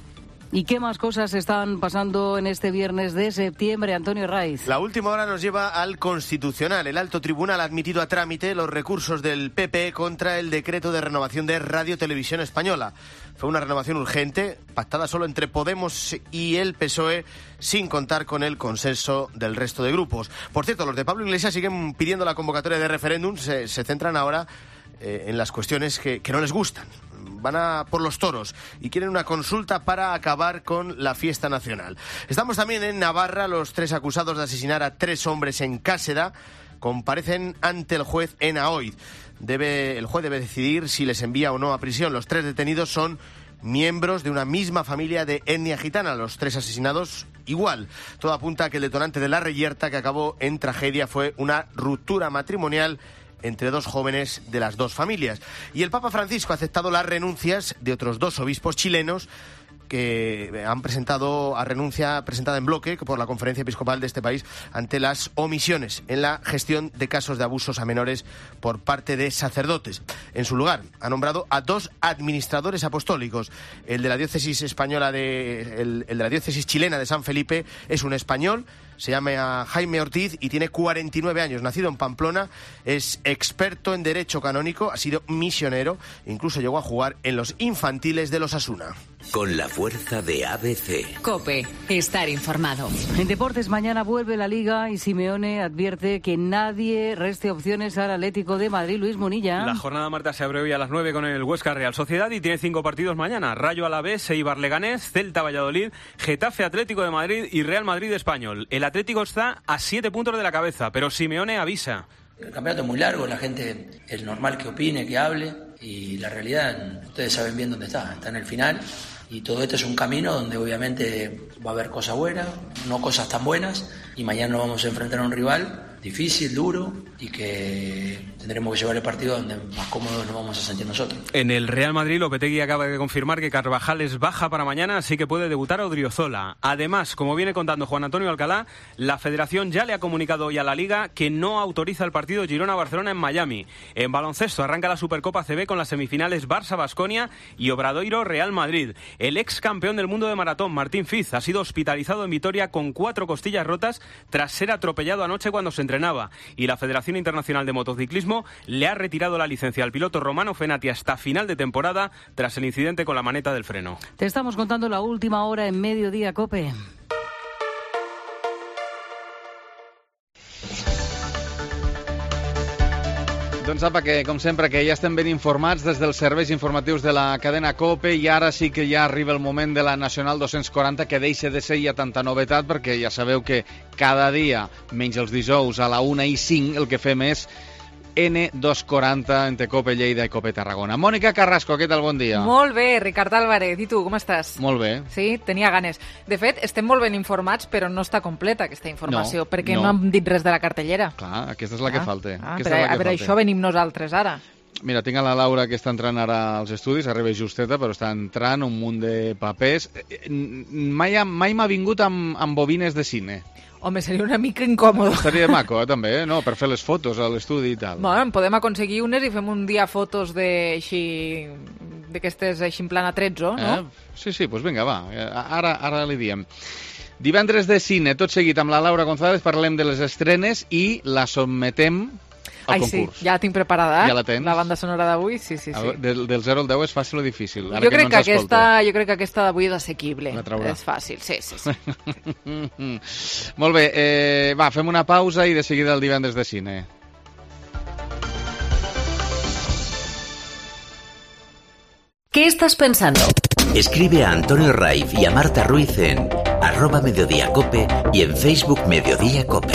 ¿Y qué más cosas están pasando en este viernes de septiembre, Antonio Raiz? La última hora nos lleva al Constitucional. El Alto Tribunal ha admitido a trámite los recursos del PP contra el decreto de renovación de Radio Televisión Española. Fue una renovación urgente, pactada solo entre Podemos y el PSOE, sin contar con el consenso del resto de grupos. Por cierto, los de Pablo Iglesias siguen pidiendo la convocatoria de referéndum. Se centran ahora en las cuestiones que no les gustan. Van a por los toros y quieren una consulta para acabar con la fiesta nacional. Estamos también en Navarra. Los 3 acusados de asesinar a 3 hombres en Cáseda comparecen ante el juez en Aoiz. El juez debe decidir si les envía o no a prisión. Los 3 detenidos son miembros de una misma familia de etnia gitana. Los 3 asesinados igual. Todo apunta a que el detonante de la reyerta que acabó en tragedia fue una ruptura matrimonial entre 2 jóvenes de las 2 familias. Y el Papa Francisco ha aceptado las renuncias de otros 2 obispos chilenos que han presentado a renuncia presentada en bloque por la Conferencia Episcopal de este país ante las omisiones en la gestión de casos de abusos a menores por parte de sacerdotes. En su lugar, ha nombrado a 2 administradores apostólicos. El de la diócesis el de la diócesis chilena de San Felipe es un español. Se llama Jaime Ortiz y tiene 49 años. Nacido en Pamplona, es experto en derecho canónico, ha sido misionero, incluso llegó a jugar en los infantiles de los Osasuna. Con la fuerza de ABC. COPE, estar informado. En deportes, mañana vuelve la Liga y Simeone advierte que nadie reste opciones al Atlético de Madrid. Luis Munilla. La jornada, Marta, se abre hoy a las 9 con el Huesca Real Sociedad y tiene 5 partidos mañana. Rayo Alavés, Eibar Leganés, Celta Valladolid, Getafe Atlético de Madrid y Real Madrid Español. El Atlético está a 7 puntos de la cabeza, pero Simeone avisa. El campeonato es muy largo, la gente es normal que opine, que hable, y la realidad, ustedes saben bien dónde está en el final, y todo esto es un camino donde obviamente va a haber cosas buenas, no cosas tan buenas, y mañana nos vamos a enfrentar a un rival difícil, duro, y que tendremos que llevar el partido donde más cómodos nos vamos a sentir nosotros. En el Real Madrid, Lopetegui acaba de confirmar que Carvajal es baja para mañana, así que puede debutar Odriozola. Además, como viene contando Juan Antonio Alcalá, la Federación ya le ha comunicado hoy a la Liga que no autoriza el partido Girona-Barcelona en Miami. En baloncesto arranca la Supercopa CB con las semifinales Barça-Baskonia y Obradoiro-Real Madrid. El ex campeón del mundo de maratón, Martín Fiz, ha sido hospitalizado en Vitoria con 4 costillas rotas tras ser atropellado anoche cuando se entrenaba. Y la Federación Internacional de Motociclismo le ha retirado la licencia al piloto Romano Fenati hasta final de temporada tras el incidente con la maneta del freno. Te estamos contando la última hora en Mediodía COPE. Doncs apa, que com sempre que ja estem ben informats des dels serveis informatius de la cadena COPE i ara sí que ja arriba el moment de la Nacional 240 que deixa de ser ja tanta novetat perquè ja sabeu que cada dia, menys els dijous a la 1:05, el que fem és N240 entre COPE Lleida i COPE Tarragona. Mònica Carrasco, què tal? Bon dia. Molt bé, Ricard Álvarez. I tu, com estàs? Molt bé. Sí, tenia ganes. De fet, estem molt ben informats, però no està completa aquesta informació, perquè no hem dit res de la cartellera. Clar, aquesta és la que falta. A veure, això venim nosaltres ara. Mira, tinc a la Laura que està entrant ara als estudis, arriba justeta, però està entrant un munt de papers. Mai m'ha vingut amb bobines de cine. Home, seria una mica incòmode. Estaria maco, també, no? Per fer les fotos a l'estudi i tal. Bueno, en podem aconseguir unes i fem un dia fotos d'aquestes així en plan a 13, no? Sí, doncs vinga, va. Ara li diem. Divendres de cine, tot seguit amb la Laura González, parlem de les estrenes i la sotmetem al concurs. Sí, ja la tinc preparada. Ja la tens? La banda sonora d'avui, sí. Del 0 al 10 és fàcil o difícil? Jo crec que aquesta d'avui és assequible. És fàcil, sí. Molt bé, va, fem una pausa i de seguida el divendres de cine. ¿Qué estás pensando? Escribe a Antonio Raiz y a Marta Ruiz en @mediodiacope y en Facebook Mediodía Cope.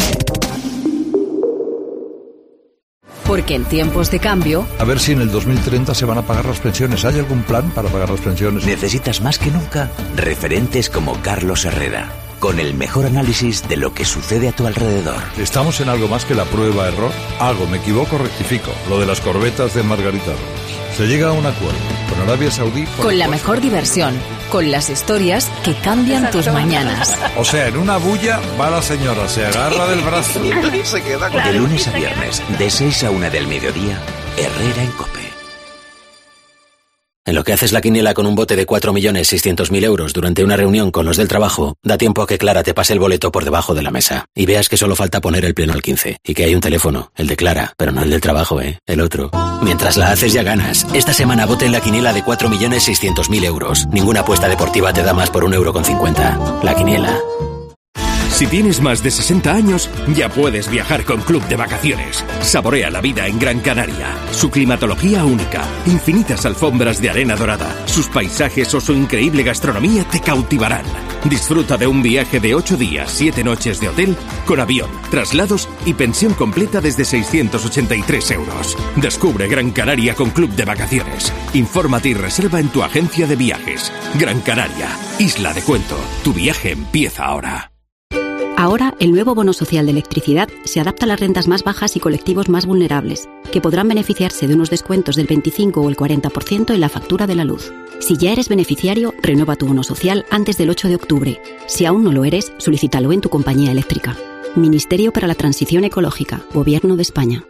Porque en tiempos de cambio... A ver si en el 2030 se van a pagar las pensiones. ¿Hay algún plan para pagar las pensiones? Necesitas más que nunca referentes como Carlos Herrera, con el mejor análisis de lo que sucede a tu alrededor. ¿Estamos en algo más que la prueba-error? Hago, me equivoco, rectifico. Lo de las corbetas de Margarita Robles. Se llega a un acuerdo con Arabia Saudí... Con la mejor diversión, con las historias que cambian tus mañanas. O sea, en una bulla va la señora, se agarra del brazo y se queda con... De lunes a viernes, de 6 a 1 del mediodía, Herrera en COPE. En lo que haces la quiniela con un bote de 4.600.000 euros durante una reunión con los del trabajo, da tiempo a que Clara te pase el boleto por debajo de la mesa y veas que solo falta poner el pleno al 15 y que hay un teléfono, el de Clara, pero no el del trabajo, el otro. Mientras la haces ya ganas. Esta semana bote en la quiniela de 4.600.000 euros. Ninguna apuesta deportiva te da más por 1,50 €. La quiniela. Si tienes más de 60 años, ya puedes viajar con Club de Vacaciones. Saborea la vida en Gran Canaria. Su climatología única, infinitas alfombras de arena dorada, sus paisajes o su increíble gastronomía te cautivarán. Disfruta de un viaje de 8 días, 7 noches de hotel, con avión, traslados y pensión completa desde 683 €. Descubre Gran Canaria con Club de Vacaciones. Infórmate y reserva en tu agencia de viajes. Gran Canaria, Isla de Cuento. Tu viaje empieza ahora. Ahora, el nuevo bono social de electricidad se adapta a las rentas más bajas y colectivos más vulnerables, que podrán beneficiarse de unos descuentos del 25 o el 40% en la factura de la luz. Si ya eres beneficiario, renueva tu bono social antes del 8 de octubre. Si aún no lo eres, solicítalo en tu compañía eléctrica. Ministerio para la Transición Ecológica, Gobierno de España.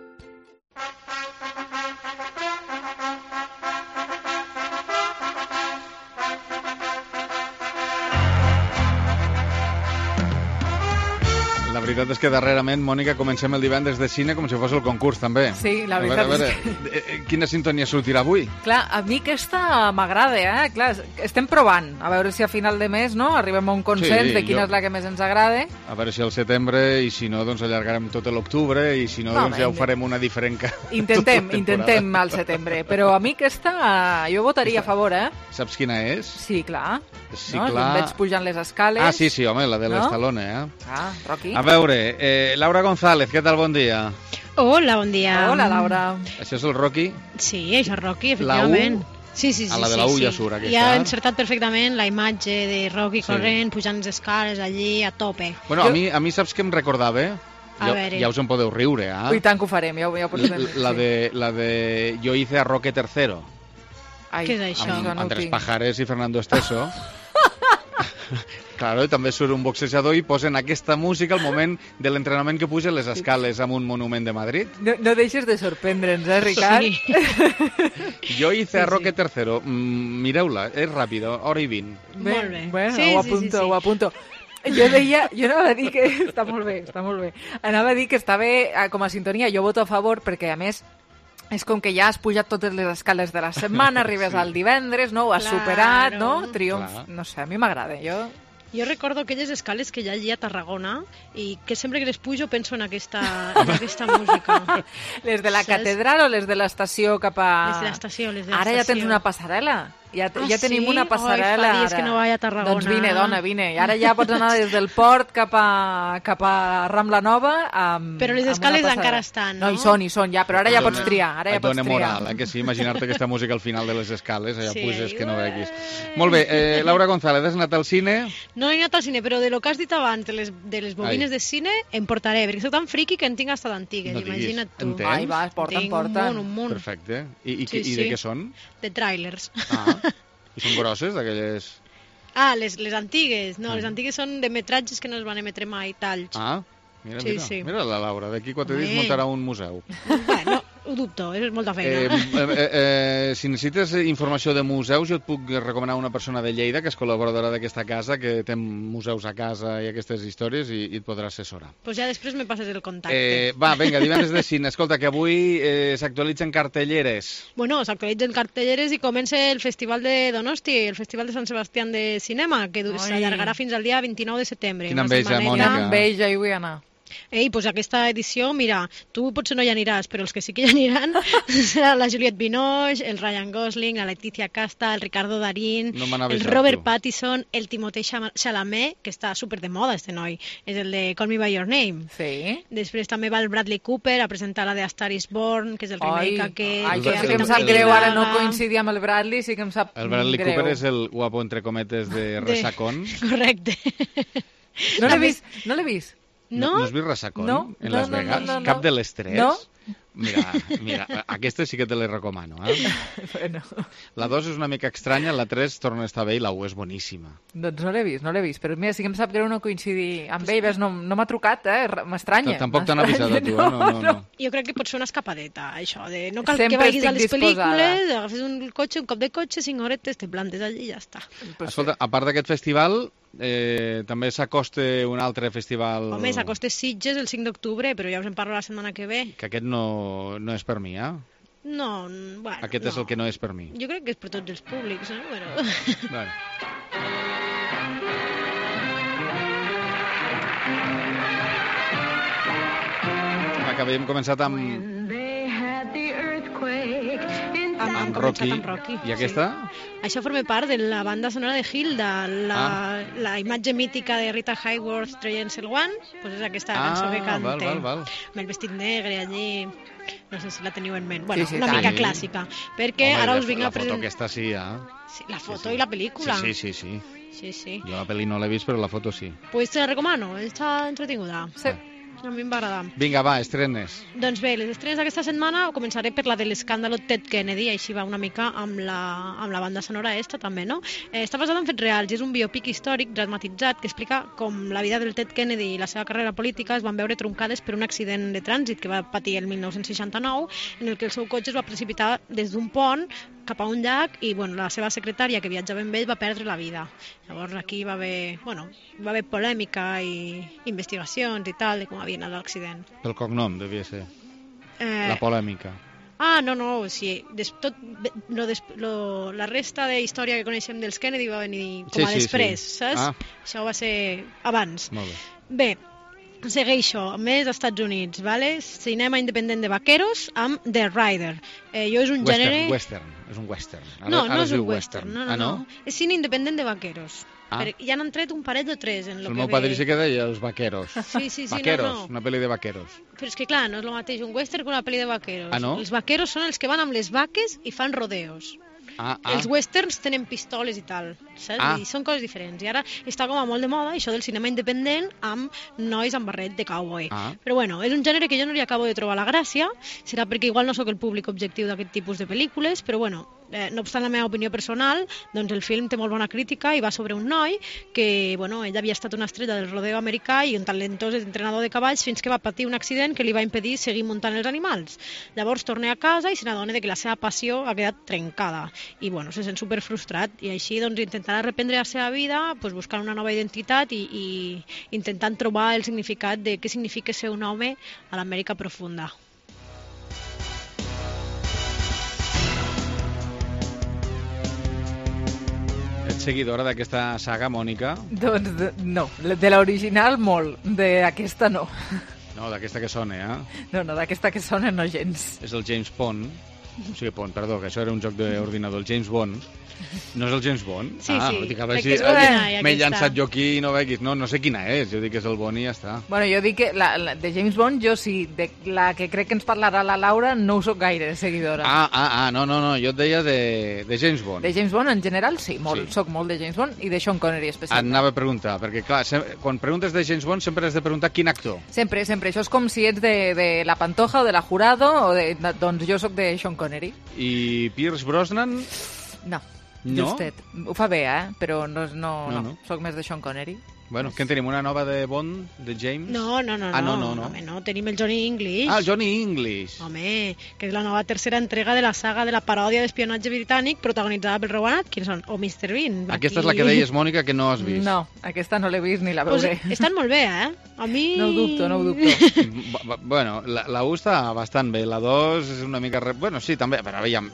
La veritat és que darrerament, Mònica, comencem el divendres de cine com si fos el concurs, també. Sí, la veritat és que... Quina sintonia sortirà avui? Clar, a mi aquesta m'agrada, Clar, estem provant, a veure si a final de mes, no?, arribem a un consens de quina és la que més ens agrada. A veure si al setembre, i si no, doncs allargarem tot l'octubre, i si no, doncs ja ho farem una diferent... Intentem al setembre, però a mi aquesta jo votaria a favor, Saps quina és? Sí, clar. Sí, no? clar. Veig pujant les escales. Ah, sí, home, la de l'Estalone, Rocky. A veure, Laura González, què tal? Bon dia. Hola, bon dia. Hola, Laura. Això és el Rocky? Sí, això és Rocky, efectivament. La U? Sí. A la de la U ja surt aquesta. Ja ha encertat perfectament la imatge de Rocky corrent, pujant les escales allí a tope. Bueno, a mi saps què em recordava? Ja us en podeu riure, I tant que ho farem, ja ho posem. La de Yo hice a Roque III. Què és això? Amb Andrés Pajares i Fernando Esteso. Claro, també surt un boxejador i posen aquesta música al moment de l'entrenament que puja les escales amb un monument de Madrid. No deixes de sorprendre'ns, Ricard? Sí. Jo hice a Roque III. Mireu-la, és ràpida, hora i 20. Molt bé. Bueno, ho apunto. Jo anava a dir que... Està molt bé. Anava a dir que està bé com a sintonia. Jo voto a favor perquè, a més, és com que ja has pujat totes les escales de la setmana, arribes al divendres, no? Ho has superat, no? Triomf. No sé, a mi m'agrada. Jo recordo aquelles escales que hi ha allí a Tarragona i que sempre que les pujo penso en aquesta música. Les de la catedral o les de l'estació cap a... Les de l'estació, les de l'estació. Ara ja tens una passarel·la. Ja tenim una passarel·la. Fa dies que no vaig a Tarragona. Doncs vine, dona, vine. I ara ja pots anar des del port cap a Rambla Nova però les escales encara estan, no? No, hi són ja, però ara ja pots triar. Et dona moral, que sí, imaginar-te aquesta música al final de les escales, allà puges que no veguis. Molt bé, Laura González, has anat al cine? No he anat al cine, però de lo que has dit abans, de les bobines de cine, em portaré, perquè soc tan friqui que en tinc hasta d'antigues, imagina't tu. Ai, va, porta'n. Un munt. Perfecte. I de què són? De tràilers. I són grosses, d'aquelles... Les antigues. No, les antigues són de metratges que no es van emetre mai, talls. Mira la Laura, d'aquí 4 dies muntarà un museu. Bueno, ho dubto, és molta feina. Si necessites informació de museus, jo et puc recomanar una persona de Lleida, que és col·laboradora d'aquesta casa, que té museus a casa i aquestes històries, i et podrà assessorar. Doncs ja després me passes el contacte. Va, vinga, divendres de cine. Escolta, que avui s'actualitzen cartelleres. Bueno, s'actualitzen cartelleres i comença el Festival de Donosti, el Festival de Sant Sebastián de Cinema, que s'allargarà fins al dia 29 de setembre. Quina enveja, Mònica. Quina enveja, hi vull anar. Doncs aquesta edició, mira, tu potser no hi aniràs, però els que sí que hi aniran serà la Juliette Binoche, el Ryan Gosling, la Leticia Casta, el Ricardo Darín, el Robert Pattinson, el Timothée Chalamet, que està super de moda, este noi, és el de Call Me By Your Name. Sí. Després també va el Bradley Cooper a presentar la de A Star Is Born, que és el remake aquest. Ai, que em sap greu ara no coincidir amb el Bradley, sí que em sap greu. El Bradley Cooper és el guapo, entre cometes, de Resacón. Correcte. No l'he vist. No has vist Resacón en Las Vegas? Cap de les tres? No. Mira, aquesta sí que te la recomano. Bueno. La 2 és una mica estranya, la 3 torna a estar bé i la 1 és boníssima. Doncs no l'he vist, però mira, sí que em sap greu no coincidir amb ell, no m'ha trucat, m'estranya. Tampoc t'han avisat a tu, no. Jo crec que pot ser una escapadeta, això, de no cal que vagis a les pel·lícules, agafes un cop de cotxe, 5 horetes, te plantes allí i ja està. Escolta, a part d'aquest festival, també s'acosta un altre festival... Home, s'acosta Sitges el 5 d'octubre, però ja us en parlo la setmana que ve. Que aquest no és per mi, No, bueno... Aquest és el que no és per mi. Jo crec que és per tots els públics, Bueno. Bueno. Hem començat amb Rocky. I aquesta? Això forma part de la banda sonora de Hilda, la imatge mítica de Rita Hayworth traient-se el guant, doncs és aquesta cançó que canta. Val. Amb el vestit negre allí, no sé si la teniu en ment. Bueno, una mica clàssica. Perquè ara us vinc a presentar... La foto aquesta sí, la foto i la pel·lícula. Sí. Jo la pel·li no l'he vist, però la foto sí. Pues te la recomano, està entretinguda. Sí. A mi em va agradar. Vinga, va, estrenes. Doncs bé, les estrenes d'aquesta setmana començaré per la de l'escàndalo Ted Kennedy, així va una mica amb la banda sonora també, no? Està basada en fets reals i és un biòpic històric dramatitzat que explica com la vida del Ted Kennedy i la seva carrera política es van veure troncades per un accident de trànsit que va patir el 1969, en el que el seu cotxe es va precipitar des d'un pont cap a un llac i la seva secretària que viatjava amb ell va perdre la vida. Llavors aquí va haver polèmica i investigacions i tal de com havia anat l'accident. El cognom devia ser. La polèmica. No, sí. La resta de història que coneixem dels Kennedy va venir com a després, saps? Això va ser abans. Molt bé. Segueixo, més als Estats Units, vale? Cinema independent de vaqueros amb The Rider. És un gènere... Western, és un western. No és un western, no. És cine independent de vaqueros. Ja n'han tret un parell o tres en el meu padrí sí que deia els vaqueros. Sí, vaqueros, una pel·li de vaqueros. Però és que clar, no és el mateix un western que una pel·li de vaqueros. No? Els vaqueros són els que van amb les vaques i fan rodeos. Els westerns tenen pistoles i tal, saps? I són coses diferents. I ara està com a molt de moda això del cinema independent amb nois amb barret de cowboy. Però bueno, és un gènere que jo no li acabo de trobar la gràcia, serà perquè igual no sóc el públic objectiu d'aquest tipus de pel·lícules, però bueno, no obstant la meva opinió personal, doncs el film té molt bona crítica i va sobre un noi que, bueno, ell havia estat una estrella del rodeo americà i un talentós entrenador de cavalls fins que va patir un accident que li va impedir seguir muntant els animals. Llavors torna a casa i se n'adona que la seva passió ha quedat trencada i, bueno, se sent super frustrat i així doncs intentarà reprendre la seva vida pues, buscant una nova identitat i intentant trobar el significat de què significa ser un home a l'Amèrica profunda. Ets seguidora d'aquesta saga, Mònica? Doncs no, de l'original molt, d'aquesta no. No, d'aquesta que sona, No, d'aquesta que sona no gens. És el James Bond. O sigui, Pont, perdó, que això era un joc d'ordinador. El James Bond. No és el James Bond? Sí, sí. Dic, a veure si m'he llançat jo aquí i no veguis. No sé quina és. Jo dic que és el Bond i ja està. Bueno, jo dic que de James Bond, jo sí. De la que crec que ens parlarà la Laura, no ho soc gaire seguidora. No. Jo et deia de James Bond. De James Bond, en general, sí. Soc molt de James Bond i de Sean Connery especialment. Et anava a preguntar, perquè clar, quan preguntes de James Bond sempre has de preguntar quin actor. Sempre. Això és com si ets de La Pantoja o de La Jurado, doncs jo sóc de Sean Connery. I Pierce Brosnan? No. Justet. Ho fa bé, però no. Soc més de Sean Connery. Bueno, què en tenim? Una nova de Bond, de James? No. Home, no, tenim el Johnny English. El Johnny English. Home, que és la nova tercera entrega de la saga de la paròdia d'espionatge britànic protagonitzada per Rowan Atkinson o Mr. Bean. Aquesta és la que deies, Mònica, que no has vist. No, aquesta no l'he vist ni la veuré. Pues estan molt bé, A mi... No ho dubto. Bueno, la 1 està bastant bé, la 2 és una mica... Bueno, sí, també, però veiem,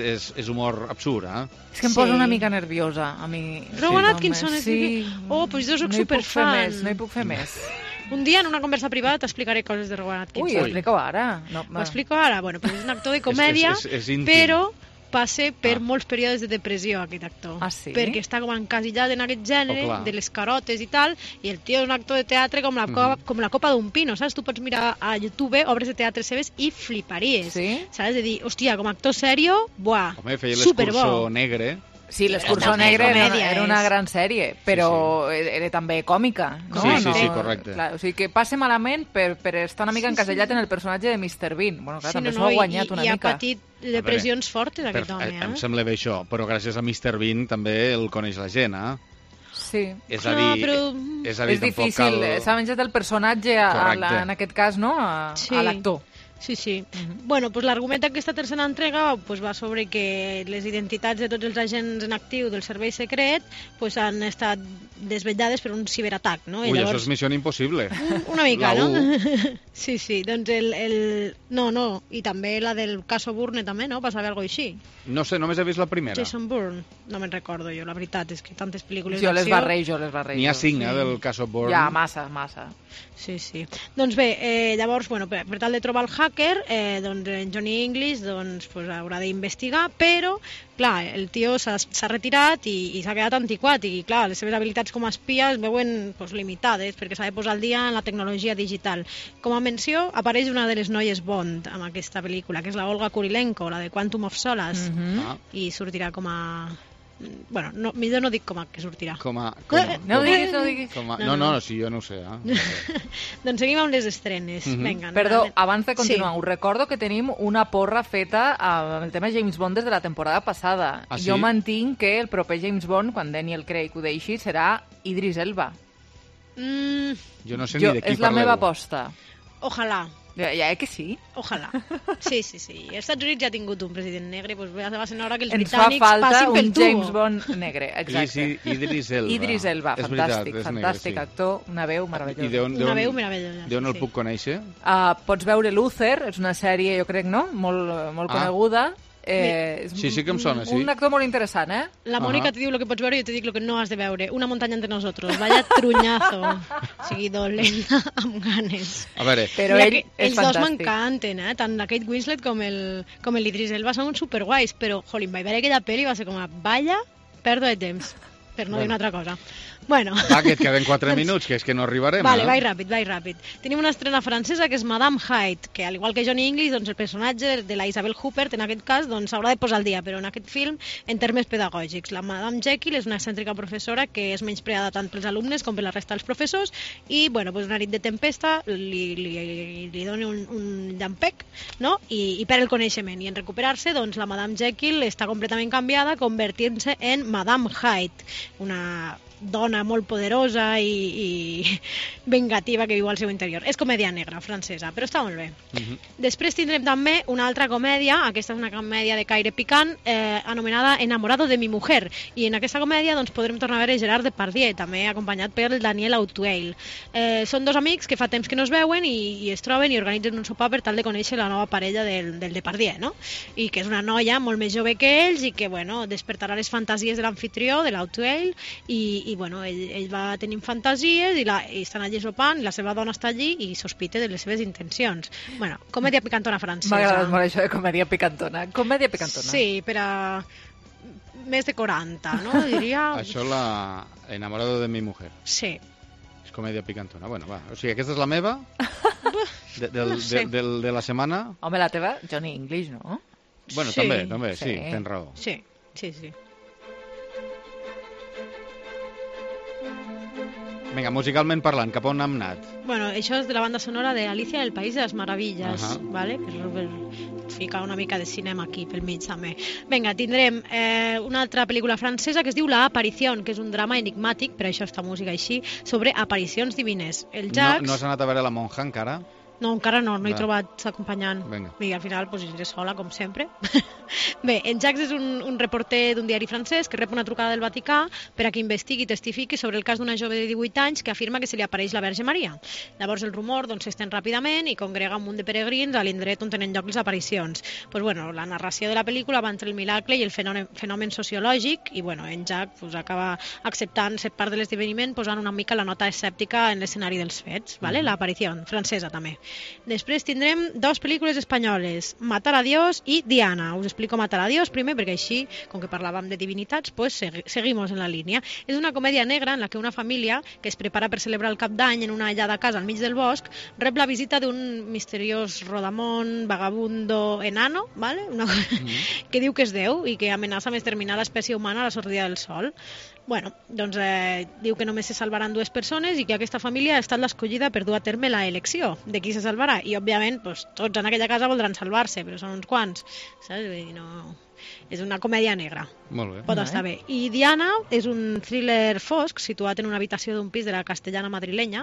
és humor absurd, És que em posa una mica nerviosa, a mi. Rowan Atkinson, sí. Pues jo soc superfan. No hi puc fer més. Un dia en una conversa privada t'explicaré coses de Rowan Atkinson. Ui, explica-ho ara. Ho explico ara. Bueno, pues és un actor de comèdia, però passa per molts períodes de depressió, aquest actor. Ah, sí? Perquè està com encasillat en aquest gènere de les carotes i tal, i el tio és un actor de teatre com la copa d'un pino, saps? Tu pots mirar a YouTube obres de teatre seves i fliparies. Sí? Saps? De dir, hòstia, com a actor serio, buah, home, feia superbo. l'Escurçó Negre. Sí, l'Escurçó Negre era una gran sèrie, però era també còmica, no? Sí, correcte. Clar, o sigui que passa malament per estar una mica encasellat en el personatge de Mr. Bean. Bueno, clar, també s'ho ha guanyat una mica. I ha patit depressions fortes, aquest home, Em sembla bé això, però gràcies a Mr. Bean també el coneix la gent, Sí. És a dir, és difícil, s'ha menjat el personatge, en aquest cas, no? A l'actor. Sí. Bueno, pues l'argument d'aquesta tercera entrega pues, va sobre que les identitats de tots els agents en actiu del servei secret pues, han estat desvetllades per un ciberatac, no? Ui, llavors... això és Missió Impossible. Una mica, no? Sí, doncs No, i també la del caso Bourne també, no? Passava alguna cosa així. No sé, només he vist la primera. Jason Bourne, no me'n recordo jo, la veritat, és que tantes pel·lícules Jo les barrejo. N'hi ha 5, del caso Bourne. Ja, massa. Sí. Doncs bé, llavors, bueno, per tal de trobar el hacker, doncs en Johnny English pues, haurà d'investigar, però, clar, el tio s'ha retirat i s'ha quedat antiquat i, clar, les seves habilitats com a espia es veuen pues, limitades perquè s'ha de posar al dia en la tecnologia digital. Com a menció, apareix una de les noies Bond en aquesta pel·lícula, que és la Olga Kurilenko, la de Quantum of Solace, i sortirà com a... Bueno, millor no dic com a que sortirà. No ho diguis. No, sí, jo no ho sé. Doncs seguim amb les estrenes. Vinga, Perdó, abans de continuar, us recordo que tenim una porra feta amb el tema James Bond des de la temporada passada. Ah, sí? Jo mantinc que el proper James Bond, quan Daniel Craig ho deixi, serà Idris Elba. Jo no sé ni de qui parleu. És la meva aposta. Ojalà. Ja, que sí? Ojalà. Sí. Els Estats Units ja ha tingut un president negre, doncs va ser una hora que els britànics passin pel tubo. Ens fa falta un tubo. James Bond negre, exacte. Idris Elba, fantàstic actor, una veu meravellosa. Una veu meravellosa. D'on el puc conèixer? Pots veure Luther, és una sèrie, jo crec, no? Molt coneguda. Sí que em sona, sí. Un actor molt interessant, La Mònica te diu el que pots veure i jo te dic el que no has de veure. Una muntanya entre nosotros. Vaya trunyazo. O sigui, dolenta amb ganes. A veure... Però ell és els fantàstic. dos m'encanten, Tant la Kate Winslet com l'Idris Elba són superguais, però, jolín, vaig veure aquella pel·li i va ser com a vaya pèrdua de temps, per no dir una altra cosa. Bueno. Va, que et queden 4 minuts, que és que no arribarem. Vale, vaig ràpid. Tenim una estrena francesa que és Madame Hyde, que al igual que Johnny English, doncs el personatge de la Isabel Huppert, en aquest cas, doncs s'haurà de posar al dia, però en aquest film, en termes pedagògics. La Madame Jekyll és una excèntrica professora que és menyspreada tant pels alumnes com per la resta dels professors i, bueno, pues una nit de tempesta li dona un llampec, no? I perd el coneixement. I en recuperar-se, doncs la Madame Jekyll està completament canviada, convertint-se en Madame Hyde, una dona molt poderosa i vengativa que viu al seu interior. És comèdia negra, francesa, però està molt bé. Després tindrem també una altra comèdia, aquesta és una comèdia de caire picant, anomenada Enamorado de mi mujer, i en aquesta comèdia doncs, podrem tornar a veure Gerard Depardieu, també acompanyat per Daniel Auteuil. Són dos amics que fa temps que no es veuen i es troben i organitzen un sopar per tal de conèixer la nova parella del Depardieu, no? I que és una noia molt més jove que ells i que, bueno, despertarà les fantasies de l'anfitrió, de l'Auteuil, i bueno, ell va tenint fantasies i estan allí sopant i la seva dona està allí i sospita de les seves intencions. Bueno, comèdia picantona francesa. M'ha agradat molt això de comèdia picantona. Comèdia picantona. Sí, per a més de 40, no? Diria... Això la Enamorado de mi mujer. Sí. És comèdia picantona. Bueno, va, o sigui, aquesta és la meva de la setmana. Home, la teva, Johnny English, no? Bueno, també, sí, tens raó. Sí. Vinga, musicalment parlant, cap on hem anat? Bueno, això és de la banda sonora de Alicia en el País de les Meravilles, ¿vale? Per ficar una mica de cinema aquí pel mig també. Vinga, tindrem una altra pel·lícula francesa que es diu La Aparición, que és un drama enigmàtic, per això està música així, sobre aparicions divines. El Jacques... No has anat a veure La Monja encara? No, encara no he trobat acompanyant. Vinga. I al final pues, iré sola, com sempre. Bé, en Jacques és un reporter d'un diari francès que rep una trucada del Vaticà per a que investigui i testifiqui sobre el cas d'una jove de 18 anys que afirma que se li apareix la Verge Maria. Llavors el rumor s'estén ràpidament i congrega un munt de peregrins a l'indret on tenen lloc les aparicions. Pues, bueno, la narració de la pel·lícula va entre el miracle i el fenomen sociològic i bueno, en Jacques pues, acaba acceptant ser part de l'esdeveniment posant una mica la nota escèptica en l'escenari dels fets. ¿Vale? La Aparició, francesa també. Després tindrem dues pel·lícules espanyoles, Matar a Dios i Diana. Us explico Matar a Dios primer perquè així, com que parlàvem de divinitats, pues seguimos en la línia. És una comèdia negra en la que una família que es prepara per celebrar el Cap d'Any en una aïllada casa al mig del bosc rep la visita d'un misteriós rodamón, vagabundo enano, ¿vale? Que diu que és Déu i que amenaça amb exterminar l'espècie humana a la sortida del sol. Bueno, doncs diu que només se salvaran 2 persones i que aquesta família ha estat l'escollida per dur a terme la elecció de qui se salvarà. I, òbviament, doncs, tots en aquella casa voldran salvar-se, però són uns quants, saps? I no... És una comèdia negra. Molt bé. Pot estar bé. I Diana és un thriller fosc situat en una habitació d'un pis de la Castellana madrilenya.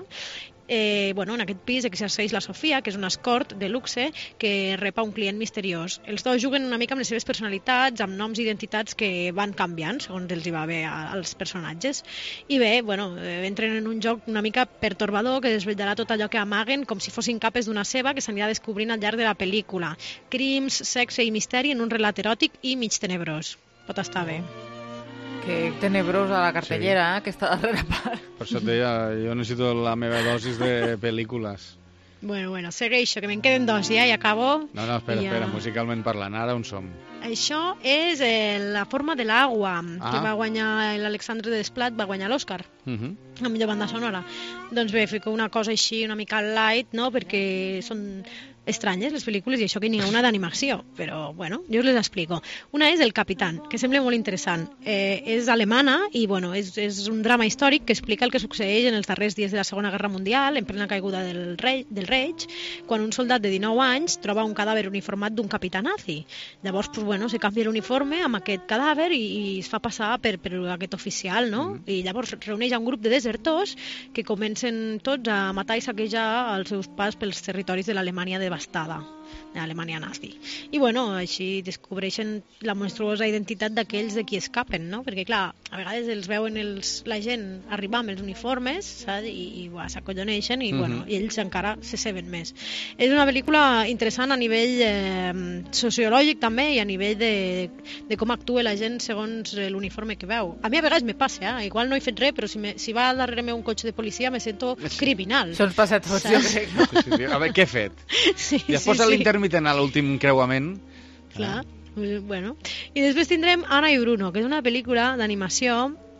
En aquest pis exerceix la Sofia, que és una escort de luxe que rep a un client misteriós. Els dos juguen una mica amb les seves personalitats, amb noms i identitats que van canviant segons els hi va bé als personatges. I bé, entren en un joc una mica pertorbador que desvetllarà tot allò que amaguen com si fossin capes d'una ceba que s'anirà descobrint al llarg de la pel·lícula. Crims, sexe i misteri en un relat eròtic i mig tenebrós. Pot estar bé. Que tenebrosa la cartellera, que està darrere part. Per això et deia, jo necessito la meva dosis de pel·lícules. Bueno, segueixo, que me'n queden 2 ja i acabo. No, espera, musicalment parlant, ara on som? Això és La forma de l'agua, que va guanyar l'Alexandre Desplat, va guanyar l'Oscar, la millor banda sonora. Doncs bé, fico una cosa així, una mica light, no?, perquè són estranyes les pel·lícules i això que n'hi ha una d'animació, però bueno, jo us les explico. Una és El Capitán, que sembla molt interessant. És alemana i és un drama històric que explica el que succeeix en els darrers dies de la Segona Guerra Mundial, en plena caiguda del Reich, quan un soldat de 19 anys troba un cadàver uniformat d'un capità nazi. Llavors, se canvia l'uniforme amb aquest cadàver i es fa passar per aquest oficial, no? I llavors reuneix un grup de desertors que comencen tots a matar i saquejar els seus pas pels territoris de l'Alemanya devastada, de l'Alemanya nazi. I així descobreixen la monstruosa identitat d'aquells de qui escapen, no? Perquè clar, a vegades els veuen la gent arribar amb els uniformes, saps? I s'acolloneixen i ells encara se saben més. És una pel·lícula interessant a nivell sociològic també i a nivell de com actua la gent segons l'uniforme que veu. A mi a vegades me passa, igual no he fet res, però si va darrere meu un cotxe de policia me sento criminal. Això ens passa a tots, jo crec. Sí. A veure, què he fet? Sí, I després l'intermitent a l'últim creuament. Clar, I després tindrem Anna i Bruno, que és una pel·lícula d'animació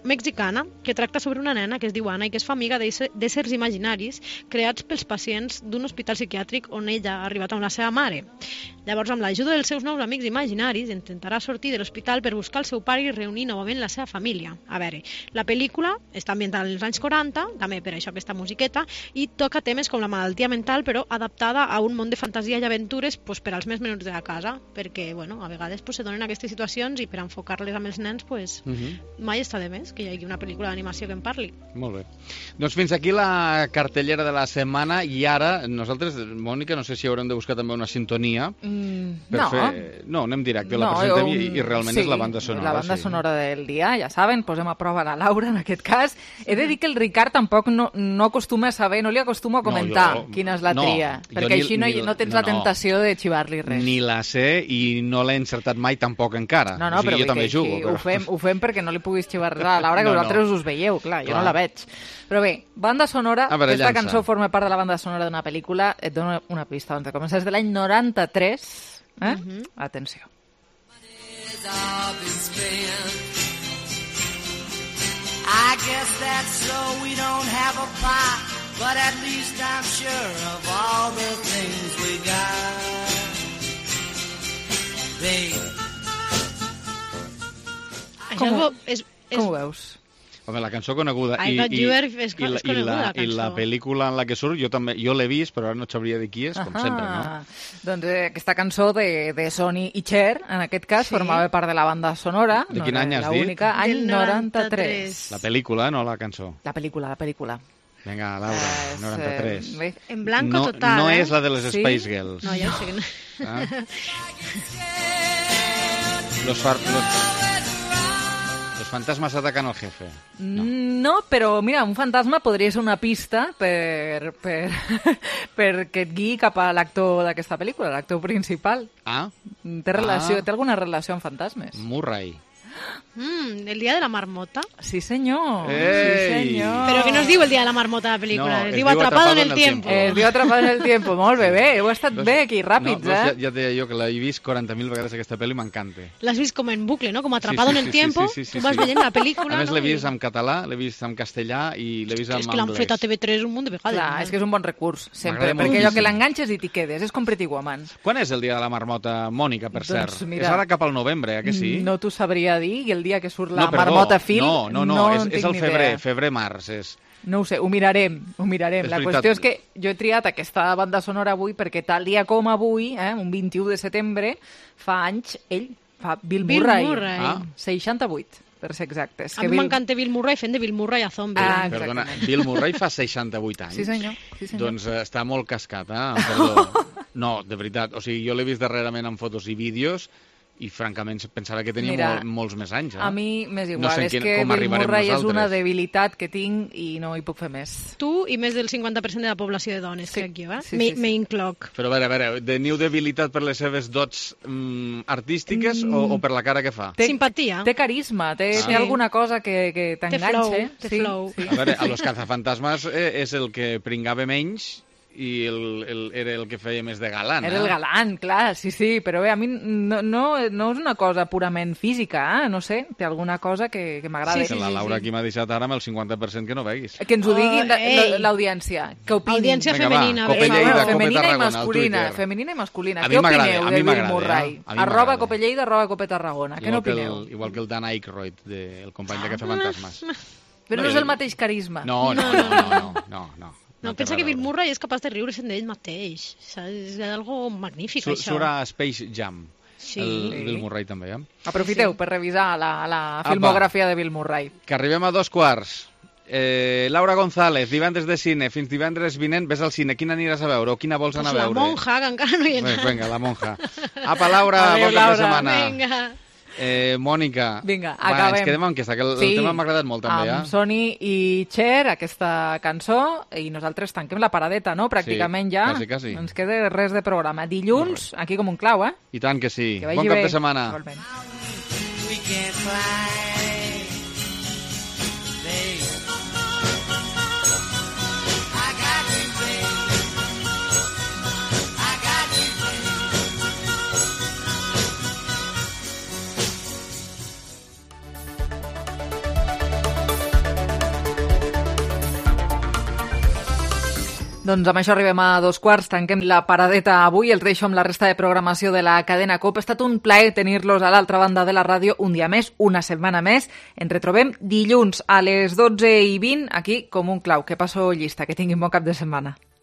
mexicana que tracta sobre una nena que es diu Anna i que es fa amiga d'éssers imaginaris creats pels pacients d'un hospital psiquiàtric on ella ha arribat amb la seva mare. Llavors, amb l'ajuda dels seus nous amics imaginaris, intentarà sortir de l'hospital per buscar el seu pare i reunir novament la seva família. A veure, la pel·lícula està ambientada als anys 40, també per això aquesta musiqueta, i toca temes com la malaltia mental, però adaptada a un món de fantasia i aventures per als més menuts de la casa, perquè a vegades se donen aquestes situacions i per enfocar-les amb els nens mai està de més que hi hagi una pel·lícula d'animació que en parli. Molt bé. Doncs fins aquí la cartellera de la setmana i ara nosaltres, Mònica, no sé si haurem de buscar també una sintonia per fer... No, anem directe, la presentem i realment és la banda sonora. La banda sonora del dia, ja saben, posem a prova la Laura en aquest cas. He de dir que el Ricard tampoc no acostuma a saber, no li acostuma a comentar quina és la tria, perquè així no tens la tentació de xivar-li res. Ni la sé i no l'he encertat mai tampoc encara. No, però jo també jugo. Ho fem perquè no li puguis xivar res a la Laura, que vosaltres us veieu, clar, jo no la veig. Però bé, banda sonora, aquesta cançó forma part de la banda sonora d'una pel·lícula, et dono una pista abans de començar, és de l'any 93. Atenció. I guess that's so we don't have a pot, but at least I'm sure of all the things we got. Com ho veus? Home, la cançó coneguda I Got You és coneguda, la cançó. I la pel·lícula en la que surt, jo l'he vist, però ara no sabria de qui és, com sempre, no? Doncs aquesta cançó de Sonny i Cher, en aquest cas, formava part de la banda sonora. De quin any has dit? Any 93. La pel·lícula, no la cançó. La pel·lícula. Vinga, Laura, 93. En blanco total, No és la de les Space Girls. No, ja ho sé. Los fantasmas atacan al jefe. No, però mira, un fantasma podria ser una pista perquè et guiï cap a l'actor d'aquesta pel·lícula, l'actor principal. Té alguna relació amb fantasmes? Murray. El día de la marmota. Sí, señor. Sí, señor. Pero que no es diu el día de la marmota de la pel·lícula, no, es diu Atrapado en el tiempo. Es diu Atrapado en el tiempo, molt bé, heu estat bé aquí, ràpids, Ja et deia jo que l'he vist 40.000 vegades aquesta pel·li i m'encanta. L'has vist com en bucle, no? Com Atrapado en el tiempo, tu vas veient la pel·lícula. A més l'he vist en català, l'he vist en castellà i l'he vist en anglès. És que l'han fet a TV3 un munt de vegades. Clar, és que és un bon recurs, sempre, perquè allò que l'enganxes i t'hi quedes, és com Pretty Woman. Quan és el dia de la marmota, Mònica, per cert? És ara cap al novembre, que sí? No t'ho sabria dir, i el dia que surt la marmota fil, no, és el febrer-març. No ho sé, ho mirarem. La qüestió és que jo he triat aquesta banda sonora avui perquè tal dia com avui, un 21 de setembre, fa anys, fa Bill Murray. 68, per ser exactes. A mi m'encanta Bill Murray fent de Bill Murray a Zombie. Perdona, Bill Murray fa 68 anys? Sí, senyor. Doncs està molt cascat, perdó. No, de veritat, o sigui, jo l'he vist darrerament en fotos i vídeos i francament pensava que tenia molts més anys. A mi m'és igual, és que Bill Murray és una debilitat que tinc i no hi puc fer més. Tu i més del 50% de la població de dones, crec jo, me incloc. Però a veure, teniu debilitat per les seves dots artístiques o per la cara que fa? Simpatia. Té carisma, té alguna cosa que t'enganxa. Té flow. A veure, a Los Cazafantasmas és el que pringava menys i era el que feia més de galant. Era el galant, clar, sí, però bé, a mi no és una cosa purament física, no sé, té alguna cosa que m'agrada. Sí, la Laura aquí m'ha deixat ara amb el 50% que no veguis. Que ens ho digui l'audiència, que opinin. Audiència femenina. Femenina i masculina. Femenina i masculina. Què opineu de Bill Murray? @Copelleida, @Copetarragona. Què n'opineu? Igual que el Dan Aykroyd, el company de Cazafantasmas. Però no és el mateix carisma. No. No, pensa que Bill Murray és capaç de riure-se'n d'ell mateix. És algo magnífic, això. Surt a Space Jam. El Bill Murray també, Aprofiteu per revisar la filmografia de Bill Murray. Que arribem a 2:15. Laura González, divendres de cine. Fins divendres vinent ves al cine. Quina aniràs a veure o quina vols anar a veure? La monja, que encara no hi ha anat. Vinga, la monja. Apa, Laura, bon cap de setmana. Vinga. Mònica, acabem. Ens quedem amb aquesta, que el tema m'ha agradat molt també. Amb Sonny i Cher, aquesta cançó, i nosaltres tanquem la paradeta, no? Pràcticament ja. Quasi. No ens queda res de programa. Dilluns, aquí com un clau, I tant que sí. Bon cap de setmana. Igualment. Doncs amb això arribem a 2:15, tanquem la paradeta avui, els deixo amb la resta de programació de la cadena COPE. Ha estat un plaer tenir-los a l'altra banda de la ràdio un dia més, una setmana més. Ens retrobem dilluns a les 12:20, aquí com un clau. Que passo llista, que tinguin bon cap de setmana.